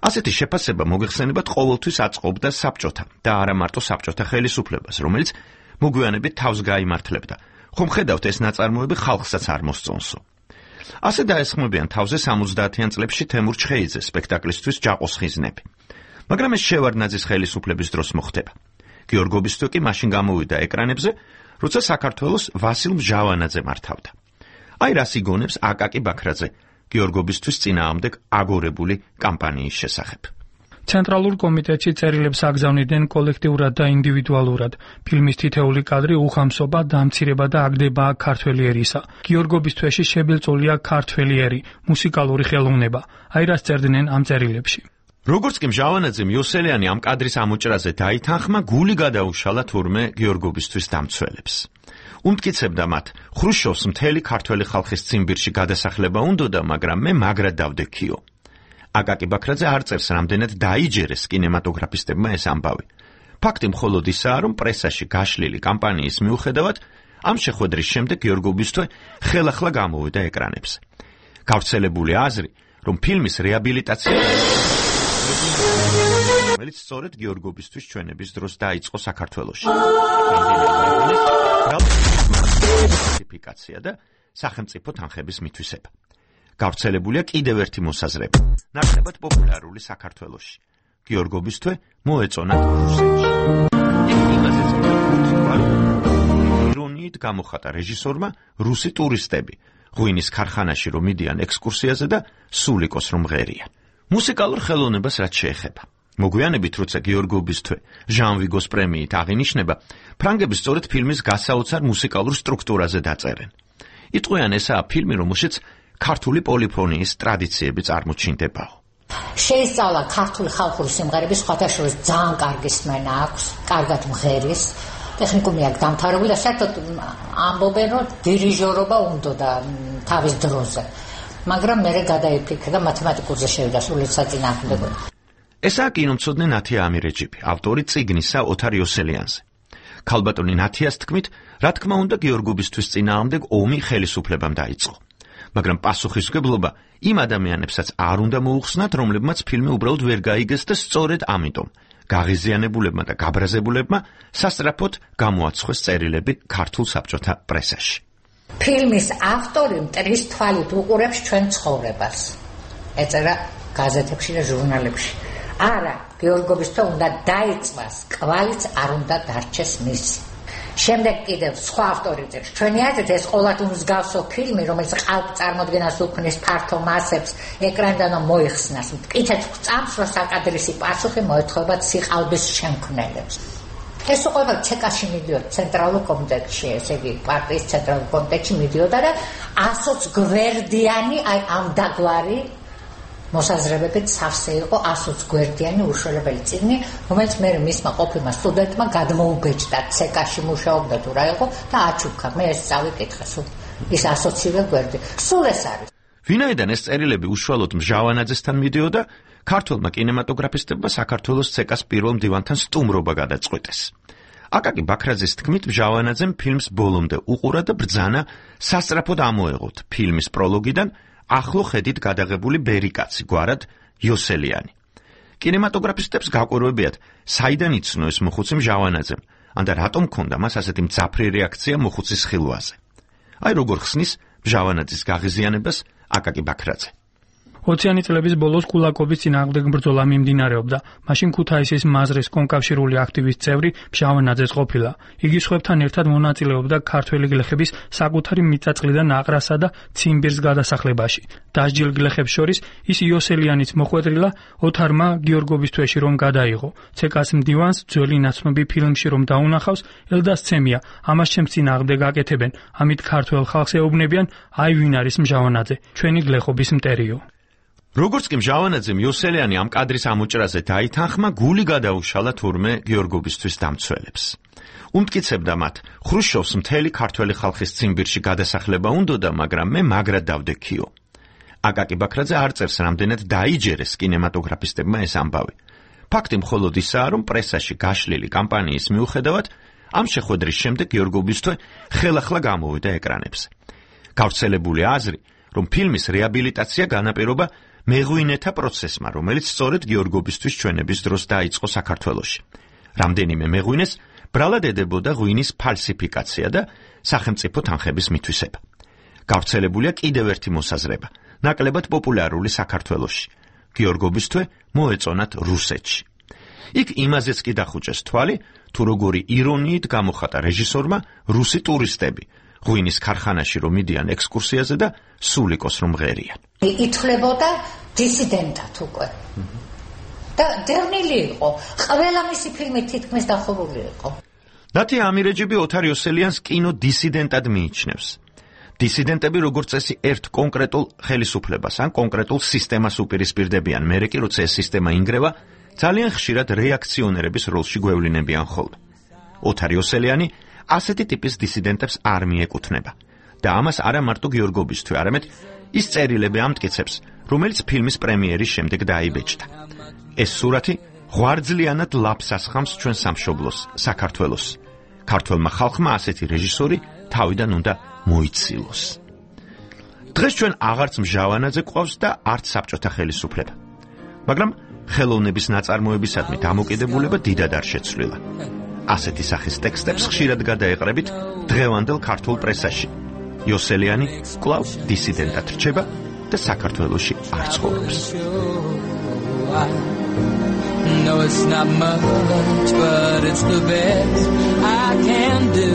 ასეთი შეფასება მოიხსენებათ ყოველთვის აწყობდა საბჭოთა და არა მარტო საბჭოთა ხელისუფლებას, რომელიც მოგვიანებით თავს გაიმართლებდა. ხომ ხედავთ ეს ნაწარმოები ხალხსაც არ მოსწონსო. ასე დაესხმებიან თავზე 70-იან წლებში თემურ ჩხეიძეს სპექტაკლისთვის ჯაყოს ხიზნები. მაგრამ ეს შევარდნაძის ხელისუფლების დროს მოხდება. გიორგობისთვის კი მაშინ გამოვიდა ეკრანებზე, როცა საქართველოს ვასილ მჟავანაძე მართავდა. აი რას იგონებს აკაკი ბაქრაძე გიორგობისთვის წინააღმდეგ აგორებული კამპანიის შესახებ. ცენტრალურ კომიტეტში წერილებს აგზავნიდნენ კოლექტიურად და ინდივიდუალურად. ფილმის თითეული კადრი უხამსობა, დამცირება და აგდება ქართველი ერისა. გიორგობის თვეში შებილწულია ქართველი ერი, მუსიკალური ხელოვნება. აი რას წერდნენ ამ წერილებში. როგორც კი მჟავანაძემ იოსელიანი ამ კადრის ამოჭრაზე დაითანხმა, გული გადაუშალა თურმე გიორგობისთვის დამცველებს. უმტკიცებდა მათ, ხრუშჩოვს მთელი ქართველი ხალხის ციმბირში გადასახლება უნდოდა, მაგრამ მე მაგრად დავდექიო. აკაკი ბაქრაძე არ წერს რამდენად დაიჯერეს კინემატოგრაფისტებმა ეს ამბავი. ფაქტი მხოლოდ ისაა, რომ პრესაში გაშლილი კამპანიის მიუხედავად, ამ შეხვედრის შემდეგ გიორგობისთვის ხელახლა გამოვიდა ეკრანებზე. გავრცელებული აზრი, რომ ფილმის რეაბილიტაცია რომელიც სწორედ გიორგობისთვის ჩვენების დროს დაიწყო საქართველოში. კლასიფიკაცია და სახელმწიფო თანხების მითვისება. გავრცელებულია კიდევ ერთი მოსაზრება, ნაკლებად პოპულარული საქართველოში. გიორგობისთვის მოეწონა რუსეთში. იმაზეც ირონიით გამოხატა რეჟისორმა რუსი ტურისტები, ღვინის ქარხანაში რომ მიდიან ექსკურსიაზე და სულიკოს რომ ღერიან. მუსიკალურ ხელოვნებას რაც შეეხება. მოგვიანებით, როცა გიორგობისთვის ჟან ვიგოს პრემიით აღინიშნება, ფრანგები სწორედ ფილმის გასაოცარ მუსიკალურ სტრუქტურაზე დაწერენ. იტყვიან ესაა ფილმი, რომელშიც ქართული პოლიფონიის ტრადიციები წარმოჩინდებაო. შეისწავლა ქართული ხალხური სიმღერების სხვათა შორის ძალიან კარგი სმენა აქვს, კარგად მღერის, ტექნიკუმი აქვს დამთავრებული და საერთოდ ამბობენ, რომ დირიჟორობა უნდოდა თავის დროზე. მაგრამ მე გადაიფიქრე და მათემატიკურზე შევიდა სრულად საწინააღმდეგოდ. ესაა კინომცოდნე ნათია ამირეჯიბი, ავტორი წიგნისა ოთარ იოსელიანზე. ქალბატონი ნათიას თქმით, რა თქმა უნდა გიორგობისთვის წინააღმდეგ ომი ხელისუფლებამ დაიწყო. მაგრამ პასუხისმგებლობა იმ ადამიანებსაც არ უნდა მოუხსნათ, რომლებმაც ფილმი უბრალოდ ვერ გაიგეს და სწორედ ამიტომ გაღიზიანებულებმა და გაბრაზებულებმა სასწრაფოდ გამოაცხეს წერილები ქართულ საბჭოთა პრესაში. ფილმის ავტორი მტრის თვალით უყურებს ჩვენ ცხოვრებას. ეწერა გაზეთებში და ჟურნალებში. არა, გიორგობისთვის უნდა დაიწვას, კვალიც არ უნდა დარჩეს მისი. შემდეგ კიდევ სხვა ავტორი წერს, ჩვენი აზრით ეს ყოველთ მსგავსო ფილმი, რომელიც ყალბწარმოდგენას უქმნის ფართო მასებს, ეკრანიდან მოიხსნას. მტკიცეთ გვწამს, რომ საკადრისი პასუხი მოეთხოვება სიყალბის შემქმნელებს. ეს უყურება ცეკაში მიდიოდა ცენტრალურ კომიტეტში, ესე იგი პარტიის ცენტრალურ კომიტეტში მიდიოდა და 120 გვერდიანი აი ამ დაგვარი მოსაზრებებით სავსე იყო 120 გვერდიანი უშველებელი წიგნი, რომელიც მე მისმა ყოფილმა სტუდენტმა გადმოუბეჭდა, ცეკაში მუშაობდა თუ რა იყო და აჩუქა. მე ეს წავიკითხე, სულ ის 120 გვერდი. სულ ეს არის. ვინაიდან ეს წერილები უშუალოდ მჟავანაძესთან მიდიოდა, ქართველმა კინემატოგრაფისტებმა საქართველოს ცეკას პირველ მდივანთან სტუმრობა გადაწყვიტეს. აკაკი ბაქრაძის თქმით, მჟავანაძემ ფილმს ბოლომდე უყურა და ბრძანა სასწრაფოდ ამოეღოთ ფილმის პროლოგიდან ახლო ხედით გადაღებული ბერიკაცი, გვარად იოსელიანი. კინემატოგრაფისტებს გაკვირვებიათ, საიდან იცნო ეს მოხუცი მჟავანაძემ, ან და რატომ ჰქონდა მას ასეთი მძაფრი რეაქცია მოხუცის ხილვაზე. აი როგორ ხსნის მჟავანაძის გაღიზიანებას აკაკი ბაქრაძე. 20-იანი წლების ბოლოს კულაკობის წინააღმდეგ ბრძოლა მიმდინარეობდა. მაშინ ქუთაისის მაზრის კონკავშირული აქტივის წევრი მჟავანაძეც ყოფილა. იგი სხვებთან ერთად მონაწილეობდა ქართველი გლეხების საკუთარი მიწაწყლიდან აყრასა და ციმბირს გადასახლებაში. დასჯილ გლეხებს შორის ის იოსელიანიც მოხვედრილა, ოთარმა გიორგობის თვეში რომ გადაიღო. ცეკას მდივანს ძველი ნაცნობი ფილმში რომ დაუნახავს, ელდასცემია, ამას ჩემს წინააღმდეგ აკეთებენ. ამით ქართველ ხალხს ეუბნებიან, აი ვინ არის მჟავანაძე, ჩვენი გლეხობის მტერიო. როგორც კი მჟავანაძემ იოსელიანი ამ კადრის ამოჭრაზე დაითანხმა, გული გადაუშალა თურმე გიორგობისთვის დამცველებს. უმტკიცებდა მათ, ხრუშჩოვს მთელი ქართველი ხალხის ციმბირში გადასახლება უნდოდა, მაგრამ მე მაგრად დავდექიო. აკაკი ბაქრაძე არ წერს რამდენად დაიჯერეს კინემატოგრაფისტებმა ეს ამბავი. ფაქტი მხოლოდ ისაა, რომ პრესაში გაშლილი კამპანიის მიუხედავად, ამ შეხვედრის შემდეგ გიორგობისთვის ხელახლა გამოვიდა ეკრანებზე. გავრცელებული აზრი, რომ ფილმის რეაბილიტაცია განაპირობა მეღვინეთა პროცესმა, რომელიც სწორედ გიორგობისთვის ჩვენების დროს დაიწყო საქართველოში. რამდენიმე მეღვინეს ბრალად ედებოდა ღვინის ფალსიფიკაცია და სახელმწიფო თანხების მითვისება. გავრცელებულია კიდევ ერთი მოსაზრება, ნაკლებად პოპულარული საქართველოში. გიორგობისთვის მოეწონათ რუსეთში. იქ იმაზეც კი დახუჭეს თვალი, თუ როგორი ირონიით გამოხატა რეჟისორმა რუსი ტურისტები, ღვინის ქარხანაში რომ მიდიან ექსკურსიაზე და სულიკოს რომ მღერიან. ითვლებოდა დისიდენტად უკვე. და დევნილი იყო. ყველა მისი ფილმი თითქმის დახურული იყო. ნათია ამირეჯიბი ოთარ იოსელიანს კინო დისიდენტად მიიჩნევს. დისიდენტები როგორც წესი ერთ კონკრეტულ ხელისუფლებას ან კონკრეტულ სისტემას უპირისპირდებიან, მერე კი როცა ეს სისტემა ინგრევა, ძალიან ხშირად რეაქციონერების როლში გვევლინებიან ხოლმე. ოთარ იოსელიანი ასეთი ტიპის დისიდენტებს არ მიეკუთვნება და ამას არა მარტო გიორგობისთვის, არამედ ის წერილები ამტკიცებს, რომელიც ფილმის პრემიერის შემდეგ დაიბეჭდა. ეს სურათი ღვარძლიანად ლაფს ასხამს ჩვენ სამშობლოს, საქართველოს. ქართველმა ხალხმა ასეთი რეჟისორი თავიდან უნდა მოიცილოს. დღეს ჩვენ აღარც მჟავანაძე გვყავს და არც საბჭოთა ხელისუფლება. მაგრამ ხელოვნების ნაწარმოებისადმი დამოკიდებულება დიდად არ შეცვლილა. ასეთი სახის ტექსტებს ხშირად გადაეყრებით დღევანდელ ქართულ პრესაში. იოსელიანი კვლავ დისიდენტად რჩება და საქართველოში არ ცხოვრობს. No, it's not much, but it's the best I can do.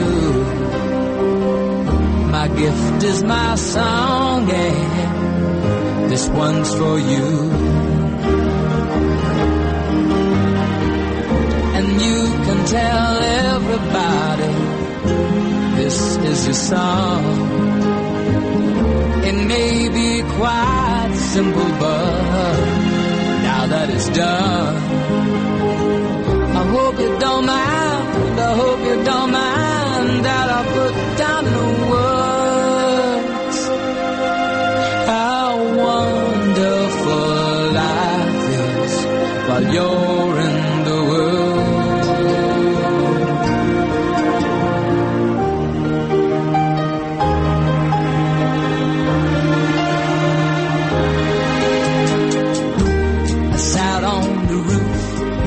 My gift is my song, and this one's for you. And you can tell everybody this is your song. It may be quite simple, but now that it's done, I hope you don't mind, I hope you don't mind that I put down the words how wonderful life is while you're in the world. I sat on the roof,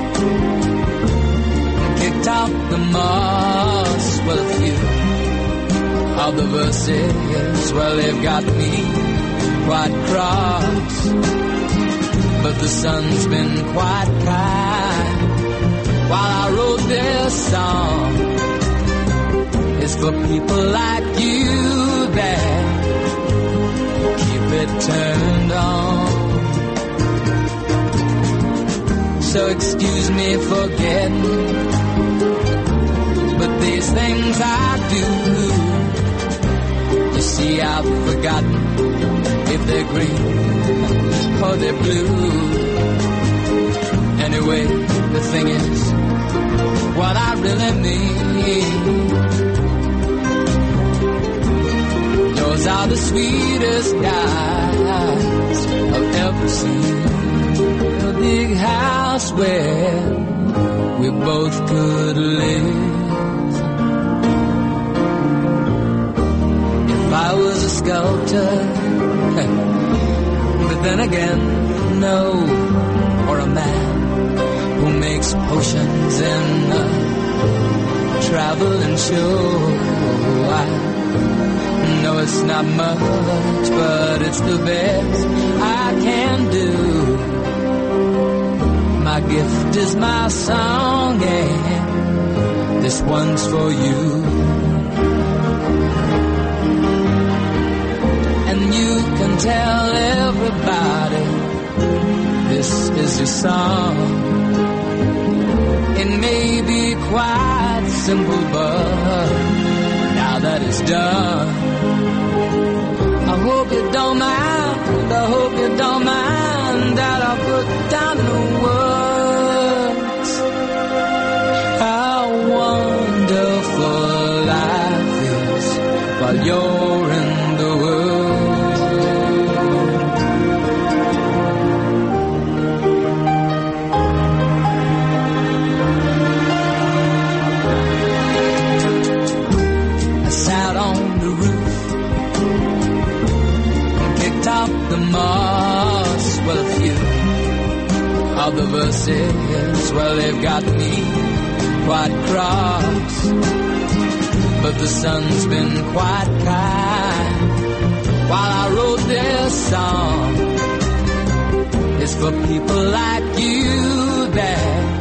kicked out the moss, well a few of the verses, well they've got me quite cross, but the sun's been quite kind while I wrote this song. It's for people like you that keep it turned on. So excuse me for getting, but these things I do, you see I've forgotten if they're green or they're blue. Anyway, the thing is, what I really mean, yours are the sweetest eyes I've ever seen. A big house where we both could live. If I was a sculptor, but then again, no, or a man who makes potions in a traveling show. I know it's not much, but it's the best I can do. My gift is my song, and this one's for you. And you can tell everybody this is your song. It may be quite simple, but now that it's done, I hope you don't mind, I hope you don't mind that I put down the words how wonderful life is while you're in the world. I sat on the roof, kicked out the moss, well of the verses, well, they've got me quite cross. But the sun's been quite kind while I wrote this song. It's for people like you that